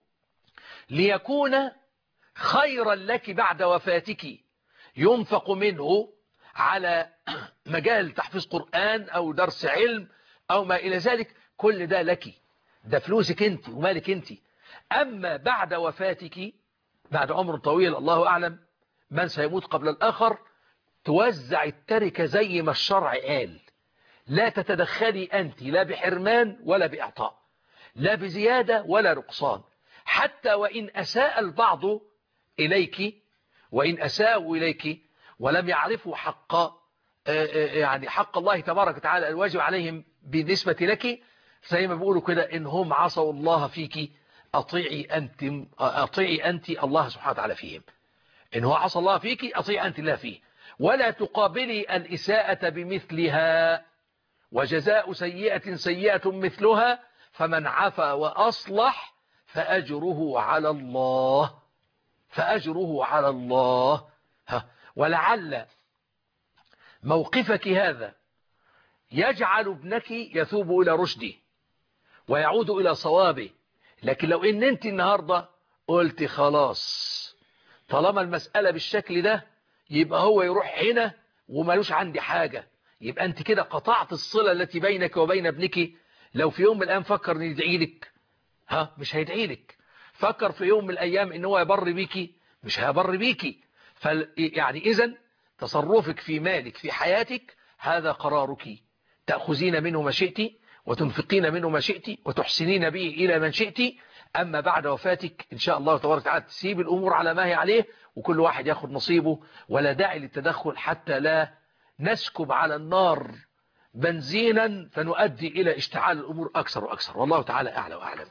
ليكون خيرا لك بعد وفاتك، ينفق منه على مجال تحفيظ قرآن أو درس علم أو ما إلى ذلك. كل ده لك، ده فلوسك أنت ومالك أنت. أما بعد وفاتك، بعد عمر طويل الله أعلم من سيموت قبل الآخر، توزع التركة زي ما الشرع قال. لا تتدخلي أنت لا بحرمان ولا بإعطاء، لا بزيادة ولا نقصان. حتى وإن أساء البعض إليك، وإن أساءوا إليك ولم يعرفوا حق يعني حق الله تبارك وتعالى الواجب عليهم بالنسبة لك، زي ما بيقولوا كده إن هم عصوا الله فيك أطيعي أنت أطيعي أنت الله سبحانه وتعالى فيهم. إن هو عصى الله فيك أطيعي أنت الله فيه، ولا تقابلي الإساءة بمثلها، وجزاء سيئة سيئة مثلها، فمن عفا وأصلح فأجره على الله فأجره على الله. ها ولعل موقفك هذا يجعل ابنك يثوب إلى رشده ويعود إلى صوابه. لكن لو إن أنت النهاردة قلت خلاص طالما المسألة بالشكل ده يبقى هو يروح هنا ومالوش عندي حاجة، يبقى أنت كده قطعت الصلة التي بينك وبين ابنك. لو في يوم من الأيام فكر أن يدعي لك، ها مش هيدعي لك. فكر في يوم من الأيام إن هو يبر بيكي، مش هيبر بيكي. يعني إذن تصرفك في مالك في حياتك هذا قرارك، تأخذين منه ما شئت وتنفقين منه ما شئت وتحسنين به إلى من شئت. أما بعد وفاتك إن شاء الله تبارك وتعالى تسيب الأمور على ما هي عليه، وكل واحد ياخد نصيبه، ولا داعي للتدخل حتى لا نسكب على النار بنزينا فنؤدي إلى اشتعال الأمور أكثر وأكثر. والله تعالى أعلى وأعلم.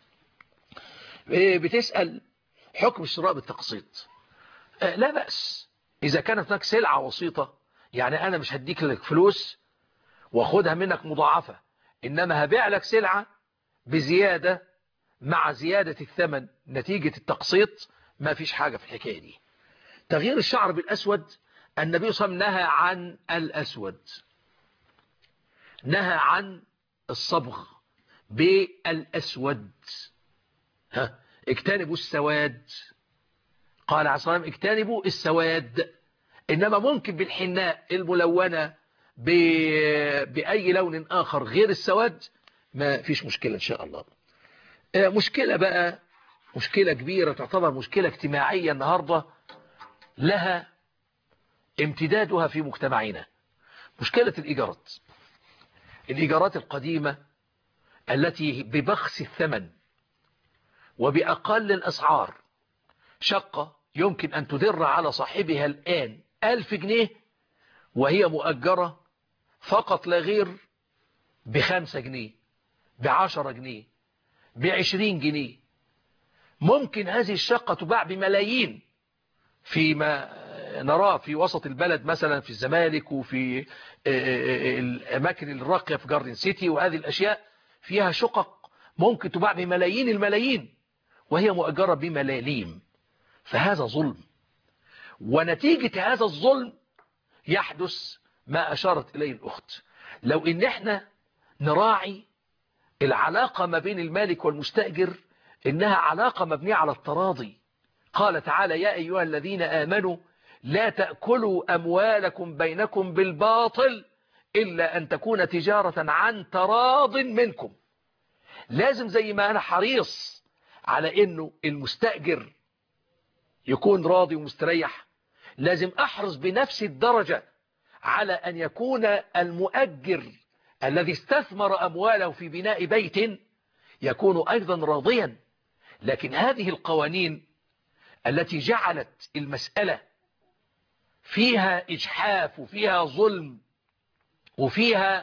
بتسأل حكم الشراء بالتقسيط. لا بأس إذا كانت هناك سلعة وسيطة، يعني أنا مش هديك لك فلوس واخدها منك مضاعفة، إنما هبيع لك سلعة بزيادة مع زيادة الثمن نتيجة التقسيط، ما فيش حاجة في الحكاية دي. تغيير الشعر بالأسود، النبي صلى الله عليه وسلم نهى عن الأسود، نهى عن الصبغ بالأسود. ها اجتنبوا السواد، قال عليه الصلاة والسلام اجتنبوا السواد. إنما ممكن بالحناء الملونة بأي لون آخر غير السواد ما فيش مشكلة إن شاء الله. مشكلة بقى، مشكلة كبيرة تعتبر مشكلة اجتماعية النهاردة لها امتدادها في مجتمعنا، مشكلة الإيجارات. الإيجارات القديمة التي ببخس الثمن وبأقل الأسعار، شقة يمكن أن تدر على صاحبها الآن ألف جنيه وهي مؤجرة فقط لا غير بخمسة جنيه، بعشرة جنيه، بعشرين جنيه. ممكن هذه الشقة تباع بملايين فيما نراه في وسط البلد، مثلا في الزمالك وفي الأماكن الراقية في جاردن سيتي، وهذه الأشياء فيها شقق ممكن تباع بملايين الملايين وهي مؤجرة بملاليم. فهذا ظلم، ونتيجة هذا الظلم يحدث ما أشارت إليه الأخت. لو إن احنا نراعي العلاقة ما بين المالك والمستأجر إنها علاقة مبنية على التراضي. قال تعالى: يا أيها الذين آمنوا لا تأكلوا أموالكم بينكم بالباطل إلا أن تكون تجارة عن تراض منكم. لازم زي ما أنا حريص على إنه المستأجر يكون راضي ومستريح، لازم أحرص بنفس الدرجة على أن يكون المؤجر الذي استثمر أمواله في بناء بيت يكون أيضا راضيا. لكن هذه القوانين التي جعلت المسألة فيها إجحاف وفيها ظلم وفيها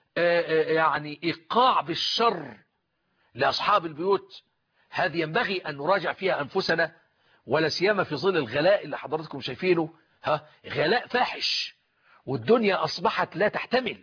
يعني إيقاع بالشر لأصحاب البيوت، هذه ينبغي أن نراجع فيها أنفسنا، ولا سيما في ظل الغلاء اللي حضراتكم شايفينه. ها غلاء فاحش والدنيا أصبحت لا تحتمل.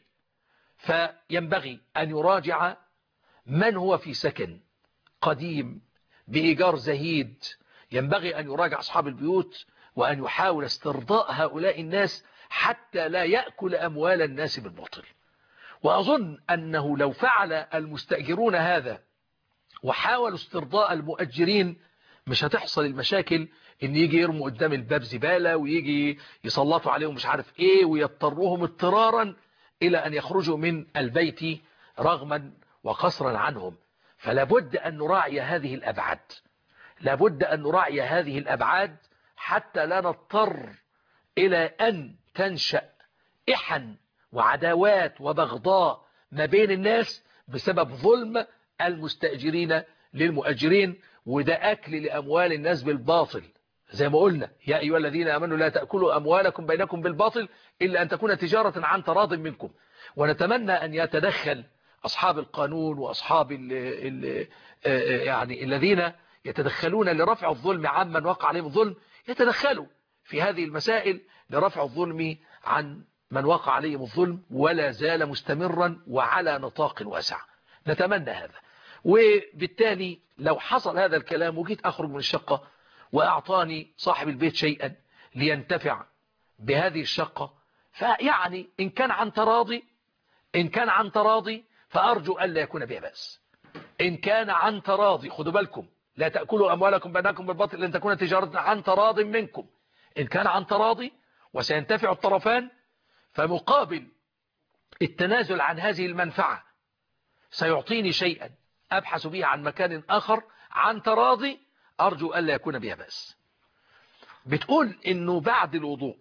فينبغي أن يراجع من هو في سكن قديم بإيجار زهيد، ينبغي أن يراجع أصحاب البيوت وأن يحاول استرضاء هؤلاء الناس حتى لا يأكل أموال الناس بالباطل. وأظن أنه لو فعل المستأجرون هذا وحاولوا استرضاء المؤجرين مش هتحصل المشاكل ان يجي يرموا قدام الباب زبالة ويجي يسلطوا عليهم مش عارف ايه ويضطروهم اضطرارا الى ان يخرجوا من البيت رغما وقصرا عنهم. فلا بد ان نراعي هذه الابعاد، لا بد ان نراعي هذه الابعاد حتى لا نضطر الى ان تنشأ إحن وعداوات وبغضاء ما بين الناس بسبب ظلم المستأجرين للمؤجرين، وده أكل لأموال الناس بالباطل. زي ما قلنا: يا أيها الذين آمنوا لا تأكلوا أموالكم بينكم بالباطل إلا أن تكون تجارة عن تراض منكم. ونتمنى أن يتدخل أصحاب القانون وأصحاب ال ال يعني الذين يتدخلون لرفع الظلم عمن وقع عليهم الظلم، يتدخلوا في هذه المسائل لرفع الظلم عن من وقع عليهم الظلم ولا زال مستمرا وعلى نطاق واسع. نتمنى هذا. وبالتالي لو حصل هذا الكلام وجيت أخرج من الشقة وأعطاني صاحب البيت شيئا لينتفع بهذه الشقة، فيعني إن كان عن تراضي إن كان عن تراضي فأرجو ألا يكون بها بأس. إن كان عن تراضي، خدوا بالكم، لا تأكلوا أموالكم بينكم بالباطل لأن تكون تجارة عن تراض منكم. إن كان عن تراضي وسينتفع الطرفان، فمقابل التنازل عن هذه المنفعة سيعطيني شيئا أبحث به عن مكان آخر عن تراضي، أرجو ألا يكون بها بأس. بتقول إنه بعد الوضوء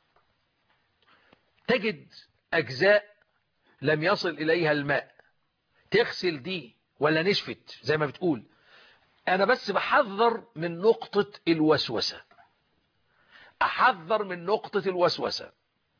تجد أجزاء لم يصل إليها الماء، تغسل دي ولا نشفت زي ما بتقول؟ أنا بس بحذر من نقطة الوسوسة، أحذر من نقطة الوسوسة.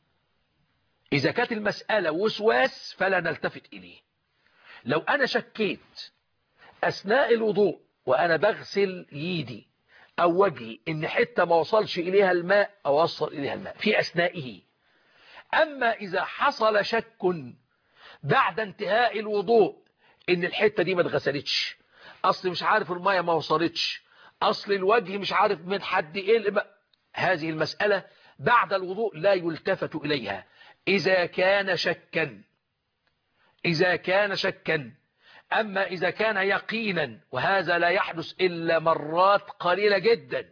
إذا كانت المسألة وسواس فلا نلتفت إليه. لو أنا شكيت أثناء الوضوء وأنا بغسل يدي أو وجهي إن حتة ما وصلش إليها الماء أو وصل إليها الماء في أثنائه. أما إذا حصل شك بعد انتهاء الوضوء إن الحتة دي ما اتغسلتش، أصل مش عارف المية ما وصلتش، أصل الوجه مش عارف من حد إيه، هذه المسألة بعد الوضوء لا يلتفت إليها. إذا كان شكا إذا كان شكا أما إذا كان يقينا، وهذا لا يحدث إلا مرات قليلة جدا،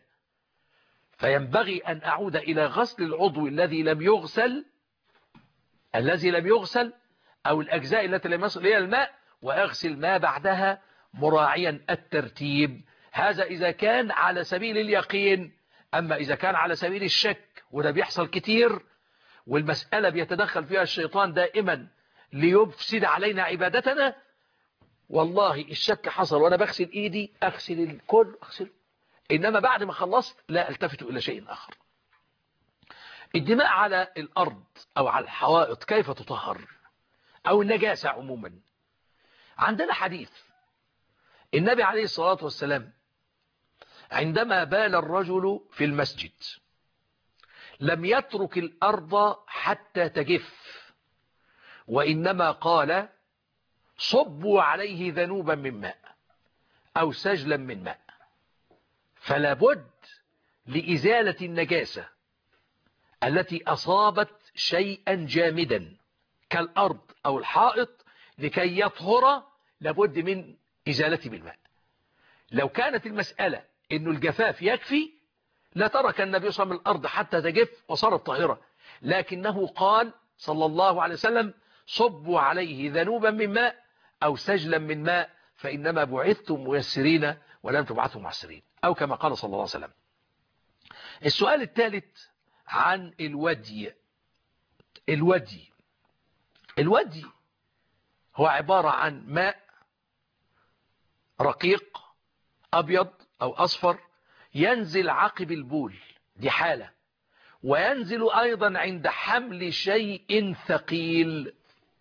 فينبغي أن أعود إلى غسل العضو الذي لم يغسل الذي لم يغسل أو الأجزاء التي لم يصل إليها الماء، وأغسل ما بعدها مراعيا الترتيب. هذا إذا كان على سبيل اليقين. أما إذا كان على سبيل الشك، وده بيحصل كتير والمسألة بيتدخل فيها الشيطان دائما ليفسد علينا عبادتنا، والله الشك حصل وأنا بغسل إيدي أغسل الكل أغسل، إنما بعد ما خلصت لا ألتفت إلى شيء آخر. الدماء على الأرض أو على الحوائط كيف تطهر، أو النجاسة عموما؟ عندنا حديث النبي عليه الصلاة والسلام عندما بال الرجل في المسجد لم يترك الأرض حتى تجف، وإنما قال: صبوا عليه ذنوبا من ماء أو سجلا من ماء. فلا بد لإزالة النجاسة التي أصابت شيئا جامدا كالأرض أو الحائط لكي يطهر لابد من إزالته بالماء. لو كانت المسألة إنه الجفاف يكفي لترك النبي صلى الله عليه وسلم الأرض حتى تجف وصارت طاهرة، لكنه قال صلى الله عليه وسلم صبوا عليه ذنوبا من ماء أو سجلا من ماء فإنما بعثتم ميسرين ولم تبعثوا معسرين، أو كما قال صلى الله عليه وسلم. السؤال الثالث عن الودي. الودي الودي هو عبارة عن ماء رقيق أبيض أو أصفر ينزل عقب البول، دي حالة، وينزل أيضا عند حمل شيء ثقيل،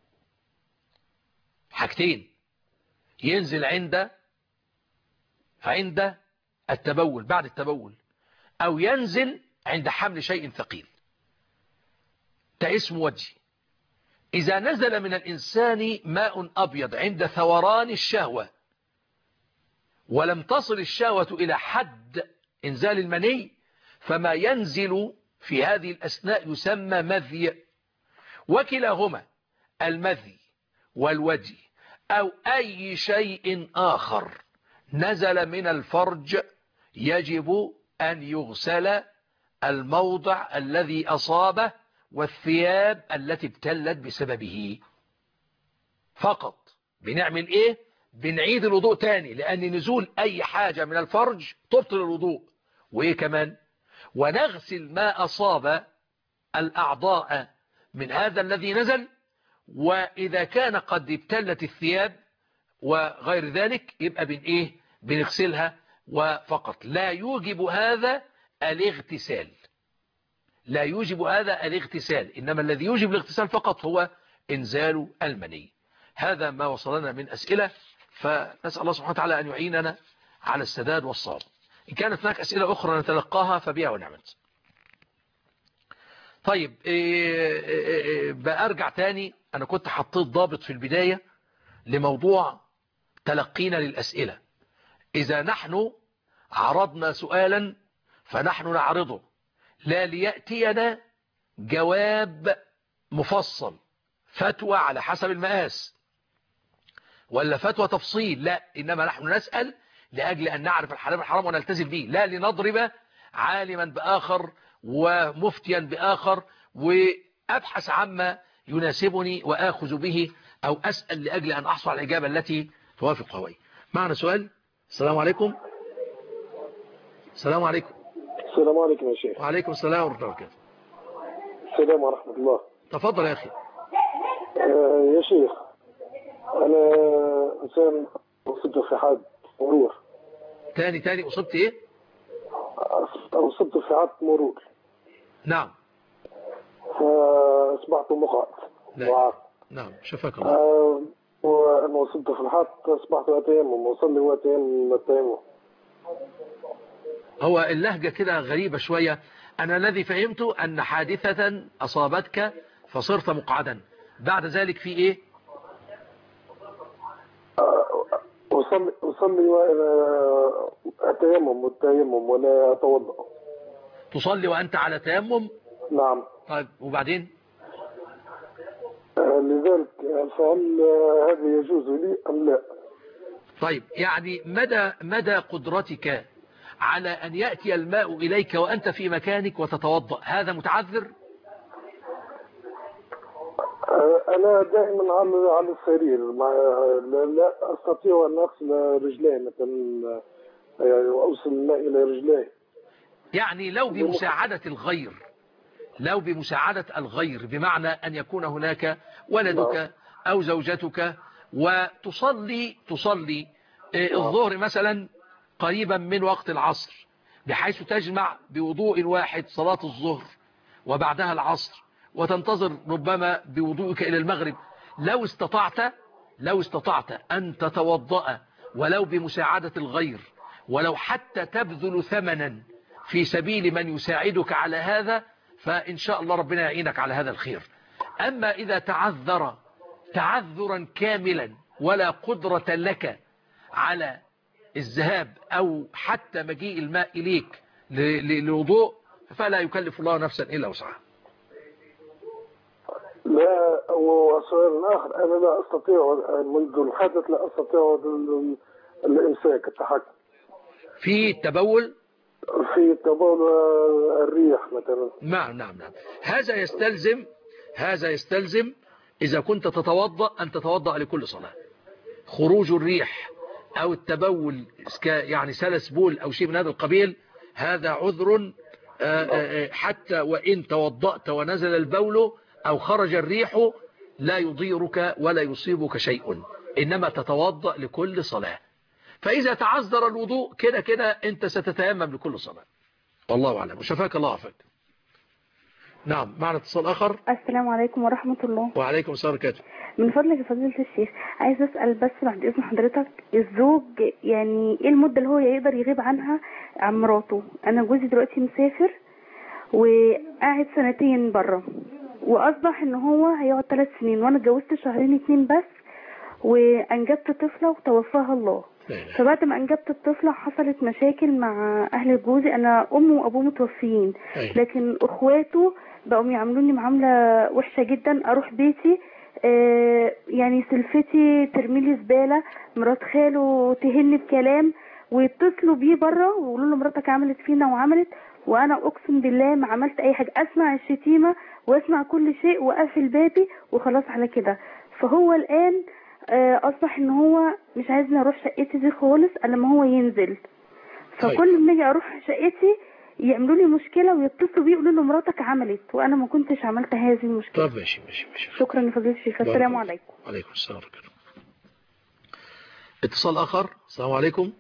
حاجتين، ينزل عند عند التبول بعد التبول، أو ينزل عند حمل شيء ثقيل، ده اسمه ودي. إذا نزل من الإنسان ماء أبيض عند ثوران الشهوة ولم تصل الشهوة إلى حد إنزال المني، فما ينزل في هذه الأثناء يسمى مذي. وكلاهما المذي والودي أو أي شيء آخر نزل من الفرج يجب أن يغسل الموضع الذي أصابه والثياب التي ابتلت بسببه. فقط بنعمل إيه؟ بنعيد الوضوء تاني، لأن نزول أي حاجة من الفرج تبطل الوضوء. وإيه كمان؟ ونغسل ما أصاب الأعضاء من هذا الذي نزل، وإذا كان قد ابتلت الثياب وغير ذلك يبقى بن إيه؟ بنغسلها وفقط. لا يوجب هذا الاغتسال، لا يوجب هذا الاغتسال، إنما الذي يوجب الاغتسال فقط هو إنزال المني. هذا ما وصلنا من أسئلة، فنسأل الله سبحانه وتعالى أن يعيننا على السداد والصواب. إن كانت هناك أسئلة أخرى نتلقاها فبها ونعمت. طيب إيه إيه بأرجع تاني، أنا كنت حطيت ضابط في البداية لموضوع تلقينا للأسئلة. إذا نحن عرضنا سؤالا فنحن نعرضه لا ليأتينا جواب مفصل، فتوى على حسب المقاس ولا فتوى تفصيل، لا، إنما نحن نسأل لأجل أن نعرف الحلال والحرام ونلتزم به، لا لنضرب عالما بآخر ومفتيا بآخر وأبحث عما يناسبني وآخذ به أو أسأل لأجل أن أحصل على الإجابة التي توافق هواي. معنا سؤال. السلام عليكم. السلام عليكم. السلام عليكم يا شيخ. وعليكم السلام ورحمة الله وبركاته. السلام ورحمة الله. تفضل يا أخي. آه يا شيخ، أنا إنسان أصبت في حادث مرور. تاني تاني أصبت إيه؟ أصبت في حادث مرور. نعم. فأصبحت مقعد. لا. نعم شفاك الله. آه وأنا أصبت في الحادث أصبحت أتيمم وأصلي وأتيمم التيمم. هو اللهجة كده غريبة شوية. أنا الذي فهمته أن حادثة أصابتك فصرت مقعدا، بعد ذلك في إيه؟ أصلي أصلي وأتيمم والتيمم ولا أتوضأ. تصلي وأنت على تيمم؟ نعم. طيب وبعدين؟ لذلك فهل هذا يجوز لي أم لا؟ طيب يعني مدى مدى قدرتك على أن يأتي الماء إليك وأنت في مكانك وتتوضأ، هذا متعذر؟ أنا دائما على على السرير، لا أستطيع أن أغسل رجلي مثلا، أوصل الماء إلى رجلي. يعني لو بمساعدة الغير، لو بمساعدة الغير بمعنى أن يكون هناك ولدك أو زوجتك وتصلي تصلي الظهر مثلا قريبا من وقت العصر، بحيث تجمع بوضوء واحد صلاة الظهر وبعدها العصر وتنتظر ربما بوضوءك إلى المغرب. لو استطعت لو استطعت أن تتوضأ ولو بمساعدة الغير، ولو حتى تبذل ثمنا في سبيل من يساعدك على هذا، فإن شاء الله ربنا يعينك على هذا الخير. أما إذا تعذر تعذرا كاملا ولا قدرة لك على الذهاب أو حتى مجيء الماء إليك للوضوء، فلا يكلف الله نفسا إلا وسعها. لا، والسؤال الآخر أنا لا أستطيع منذ الحدث لا أستطيع الإمساك التحكم في التبول في تبول الريح مثلا. نعم نعم نعم هذا يستلزم هذا يستلزم إذا كنت تتوضأ أن تتوضأ لكل صلاة. خروج الريح أو التبول يعني سلس بول أو شيء من هذا القبيل هذا عذر حتى وإن توضأت ونزل البول أو خرج الريح لا يضيرك ولا يصيبك شيء، إنما تتوضأ لكل صلاة. فإذا تعذر الوضوء كده كده أنت ستتيمم لكل صلاة. والله أعلم وشفاك الله عافاك. نعم معنا اتصال آخر. السلام عليكم ورحمة الله. وعليكم السلام وبركاته. من فضلك يا فضيلة الشيخ عايز أسأل بس بعد إذن حضرتك، الزوج يعني إيه المدة اللي هو يقدر يغيب عنها عن مراته؟ أنا جوزي دلوقتي مسافر وقاعد سنتين بره، وأصبح إن هو هيقعد ثلاث سنين وأنا اتجوزت شهرين اتنين بس، وأنجبت طفلة وتوفاها الله. فبعد ما أنجبت الطفلة حصلت مشاكل مع أهل جوزي، أنا أمه وأبوه متوفيين لكن أخواته بقوا يعملوني معاملة وحشة جدا. أروح بيتي آه يعني سلفتي ترميلي زبالة، مرات خاله تهني بكلام ويتصلوا بيه بره ويقولوا له مراتك عملت فينا وعملت، وأنا أقسم بالله ما عملت أي حاجة. أسمع الشتيمة وأسمع كل شيء وأقفل بابي وخلاص على كده. فهو الآن أصبح إن هو مش عايزني أروح شقتي دي خالص إلا لما هو ينزل. فكل ما أجي أروح شقتي يعملوا لي مشكلة ويتصلوا بيه يقولوا له مراتك عملت وأنا ما كنتش عملت هذه المشكلة. طب ماشي ماشي ماشي. شكرا لفضيلة الشيخ. السلام عليكم. وعليكم السلام ورحمة الله. اتصال آخر. السلام عليكم.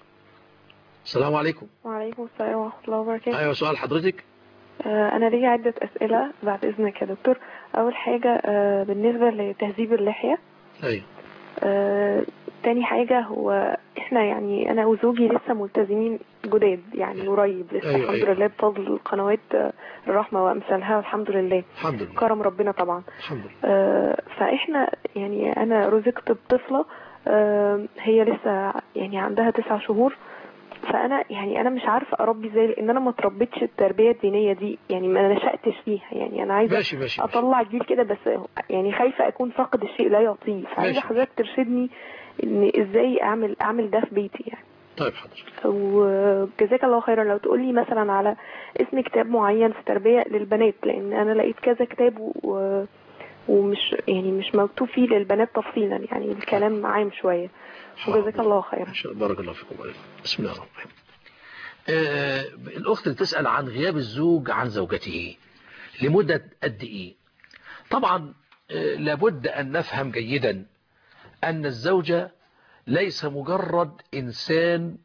السلام عليكم. وعليكم السلام ورحمة الله وبركاته. أيوة سؤال حضرتك. آه أنا لي عدة أسئلة بعد إذنك يا دكتور. أول حاجة آه بالنسبة لتهذيب اللحية. أيوة. آه تاني حاجة هو إحنا يعني أنا وزوجي لسه ملتزمين جداد يعني قريب لسه. أيوة الحمد أيوة. لله بفضل قنوات الرحمة وأمثالها والحمد لله. الحمد لله. كرم ربنا طبعا. الحمد لله. آه فإحنا يعني أنا رزقت بطفلة آه هي لسه يعني عندها تسع شهور. فانا يعني انا مش عارفه اربي ازاي لان انا ما اتربيتش التربيه الدينيه دي يعني ما نشاتش فيها. يعني انا عايزه ماشي ماشي اطلع جيل كده بس يعني خايفه اكون فاقد الشيء لا يعطيه. فعايزه حضرتك ترشدني ان ازاي اعمل اعمل ده في بيتي يعني. طيب حضرتك. وجزاك الله خيرا لو تقول لي مثلا على اسم كتاب معين في تربيه للبنات لان انا لقيت كذا كتاب و... ومش يعني مش مكتوب فيه للبنات تفصيلا يعني الكلام عام شويه. وجزاك الله خيرا. بارك الله فيكم. بسم الله الرحمن الرحيم. آه الأخت تسأل عن غياب الزوج عن زوجته لمدة قد إيه. طبعا آه لابد أن نفهم جيدا أن الزوجة ليس مجرد إنسان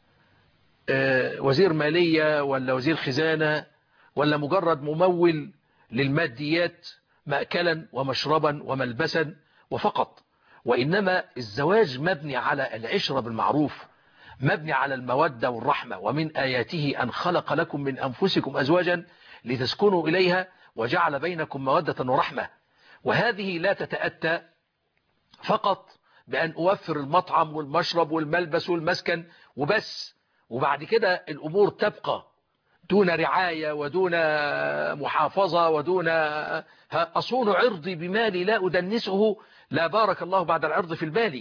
آه وزير مالية ولا وزير خزانة ولا مجرد ممول للماديات مأكلا ومشربا وملبسا وفقط، وإنما الزواج مبني على العشرة بالمعروف، مبني على المودة والرحمة. ومن آياته أن خلق لكم من أنفسكم أزواجا لتسكنوا إليها وجعل بينكم مودة ورحمة. وهذه لا تتأتى فقط بأن أوفر المطعم والمشرب والملبس والمسكن وبس، وبعد كده الأمور تبقى دون رعاية ودون محافظة ودون أصون عرضي بمالي لا أدنسه، لا بارك الله بعد العرض في البال.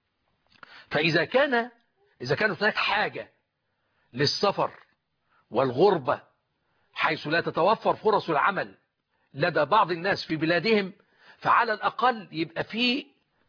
فإذا كان إذا كانت هناك حاجة للسفر والغربة حيث لا تتوفر فرص العمل لدى بعض الناس في بلادهم، فعلى الأقل يبقى فيه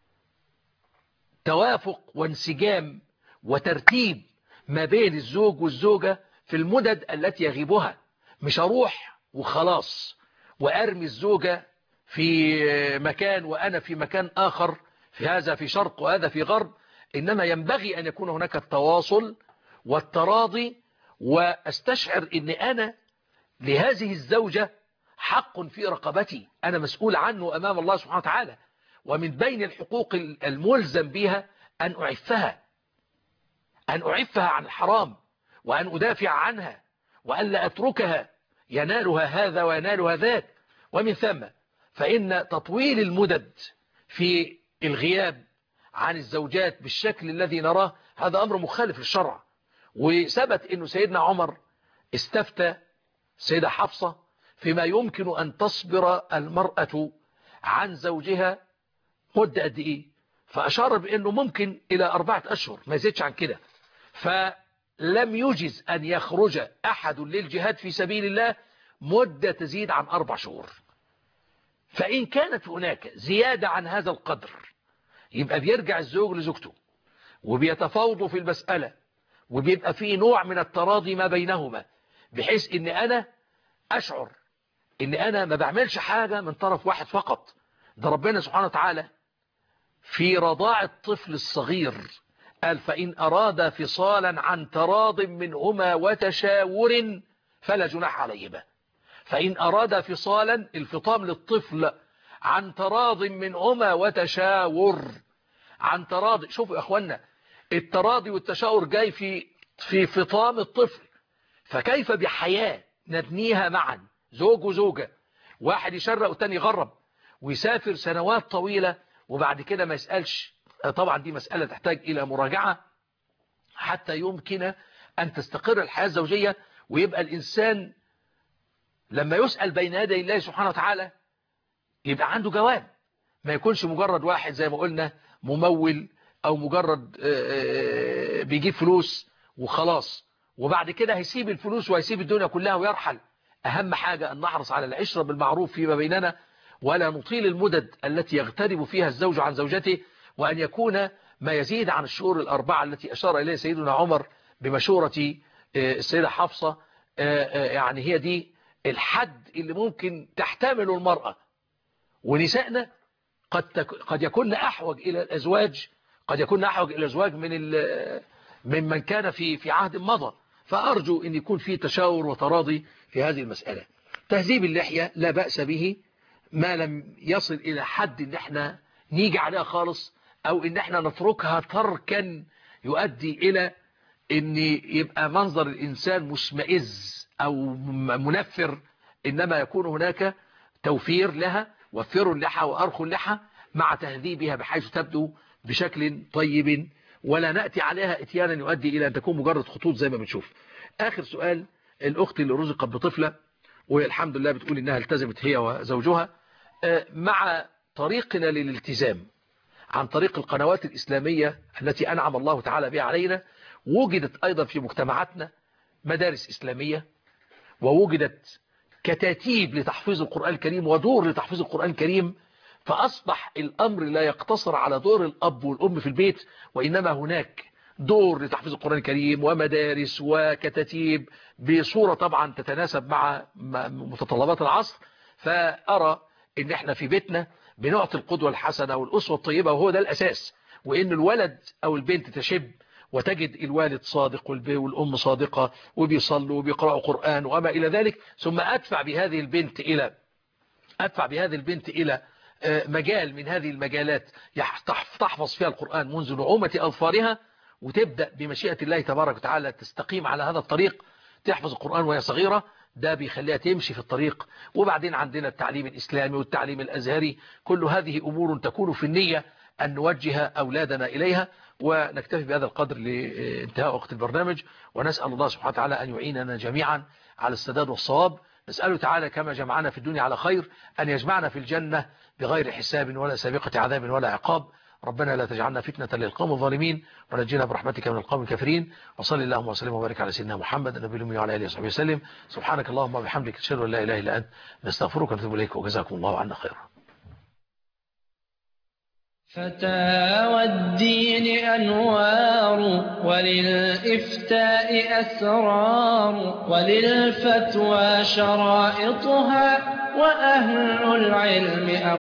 توافق وانسجام وترتيب ما بين الزوج والزوجة في المدد التي يغيبها. مش أروح وخلاص وأرمي الزوجة في مكان وأنا في مكان آخر، في هذا في شرق وهذا في غرب. إنما ينبغي أن يكون هناك التواصل والتراضي، واستشعر أن أنا لهذه الزوجة حق في رقبتي أنا مسؤول عنه أمام الله سبحانه وتعالى، ومن بين الحقوق الملزم بها أن أعفها أن أعفها عن الحرام وأن أدافع عنها وأن لا أتركها ينالها هذا وينالها ذاك. ومن ثم فإن تطويل المدد في الغياب عن الزوجات بالشكل الذي نراه هذا أمر مخالف للشرع. وثبت أنه سيدنا عمر استفتى سيدة حفصة فيما يمكن أن تصبر المرأة عن زوجها مدة قد إيه؟ فأشار بأنه ممكن إلى أربعة أشهر ما يزيدش عن كده. فلم يجز أن يخرج أحد للجهاد في سبيل الله مدة تزيد عن أربع شهور. فإن كانت هناك زيادة عن هذا القدر يبقى بيرجع الزوج لزوجته وبيتفاوضوا في المسألة، وبيبقى فيه نوع من التراضي ما بينهما، بحيث ان انا اشعر ان انا ما بعملش حاجة من طرف واحد فقط. ده ربنا سبحانه وتعالى في رضاع الطفل الصغير قال فإن أراد فصالا عن تراض منهما وتشاور فلا جناح عليهما. فإن أراد فصالا، الفطام للطفل عن تراض منهما وتشاور، عن تراضي. شوفوا يا أخوانا، التراضي والتشاور جاي في في فطام الطفل، فكيف بحياة نبنيها معا زوج وزوجة، واحد يشرق والتاني يغرب ويسافر سنوات طويلة وبعد كده ما يسألش. طبعا دي مسألة تحتاج إلى مراجعة حتى يمكن أن تستقر الحياة الزوجية، ويبقى الإنسان لما يسأل بين يدي الله سبحانه وتعالى يبقى عنده جواب، ما يكونش مجرد واحد زي ما قلنا ممول أو مجرد بيجيب فلوس وخلاص، وبعد كده هيسيب الفلوس وهيسيب الدنيا كلها ويرحل. أهم حاجة أن نحرص على العشرة بالمعروف فيما بيننا، ولا نطيل المدد التي يغترب فيها الزوج عن زوجته، وأن يكون ما يزيد عن الشهور الأربعة التي أشار إليها سيدنا عمر بمشورة السيدة حفصة. يعني هي دي الحد اللي ممكن تحتمله المرأة. ونسائنا قد تك... قد يكون أحوج إلى الأزواج، قد يكون أحوج إلى الأزواج من ال... ممن كان في في عهد مضى. فأرجو أن يكون في تشاور وتراضي في هذه المسألة. تهذيب اللحية لا بأس به ما لم يصل إلى حد إن احنا نيجي عليها خالص، أو إن احنا نتركها تركا يؤدي إلى إن يبقى منظر الإنسان مشمئز أو منفر. إنما يكون هناك توفير لها، وفروا اللحى وأرخوا اللحى مع تهذيبها بحيث تبدو بشكل طيب، ولا نأتي عليها اتيانا يؤدي إلى أن تكون مجرد خطوط زي ما بنشوف. آخر سؤال، الأخت اللي رزقت بطفلة والحمد لله بتقول إنها التزمت هي وزوجها، مع طريقنا للالتزام عن طريق القنوات الإسلامية التي أنعم الله تعالى بها علينا، وجدت أيضا في مجتمعاتنا مدارس إسلامية، ووجدت كتاتيب لتحفيظ القرآن الكريم ودور لتحفيظ القرآن الكريم. فأصبح الأمر لا يقتصر على دور الأب والأم في البيت، وإنما هناك دور لتحفيظ القرآن الكريم ومدارس وكتاتيب بصورة طبعا تتناسب مع متطلبات العصر. فأرى إن احنا في بيتنا بنعطي القدوة الحسنة والأسوة الطيبة، وهو ده الأساس. وإن الولد أو البنت تشب وتجد الوالد صادق والأم صادقة وبيصلوا وبيقرأوا قرآن وما إلى ذلك، ثم أدفع بهذه البنت إلى أدفع بهذه البنت إلى مجال من هذه المجالات تحفظ فيها القرآن منذ نعومة أظفارها، وتبدأ بمشيئة الله تبارك وتعالى تستقيم على هذا الطريق، تحفظ القرآن وهي صغيرة. ده بيخليها تمشي في الطريق. وبعدين عندنا التعليم الإسلامي والتعليم الأزهري، كل هذه أمور تكون في النية أن نوجه أولادنا إليها. ونكتفي بهذا القدر لانتهاء وقت البرنامج، ونسأل الله سبحانه وتعالى أن يعيننا جميعا على السداد والصواب. نسأله تعالى كما جمعنا في الدنيا على خير أن يجمعنا في الجنة بغير حساب ولا سابقة عذاب ولا عقاب. ربنا لا تجعلنا فتنة للقوم الظالمين، ونجينا برحمتك من القوم الكافرين. وصلي اللهم وسلم وبارك على سيدنا محمد النبي الأمي وعلى آله وصحبه وسلم. سبحانك اللهم وبحمدك، أشهد أن لا إله إلا أنت، نستغفرك ونتوب إليك، وجزاكم الله عنا خيرا. فتاوى الدين أنوار، وللإفتاء أسرار، وللفتوى شرائطها، وأهل العلم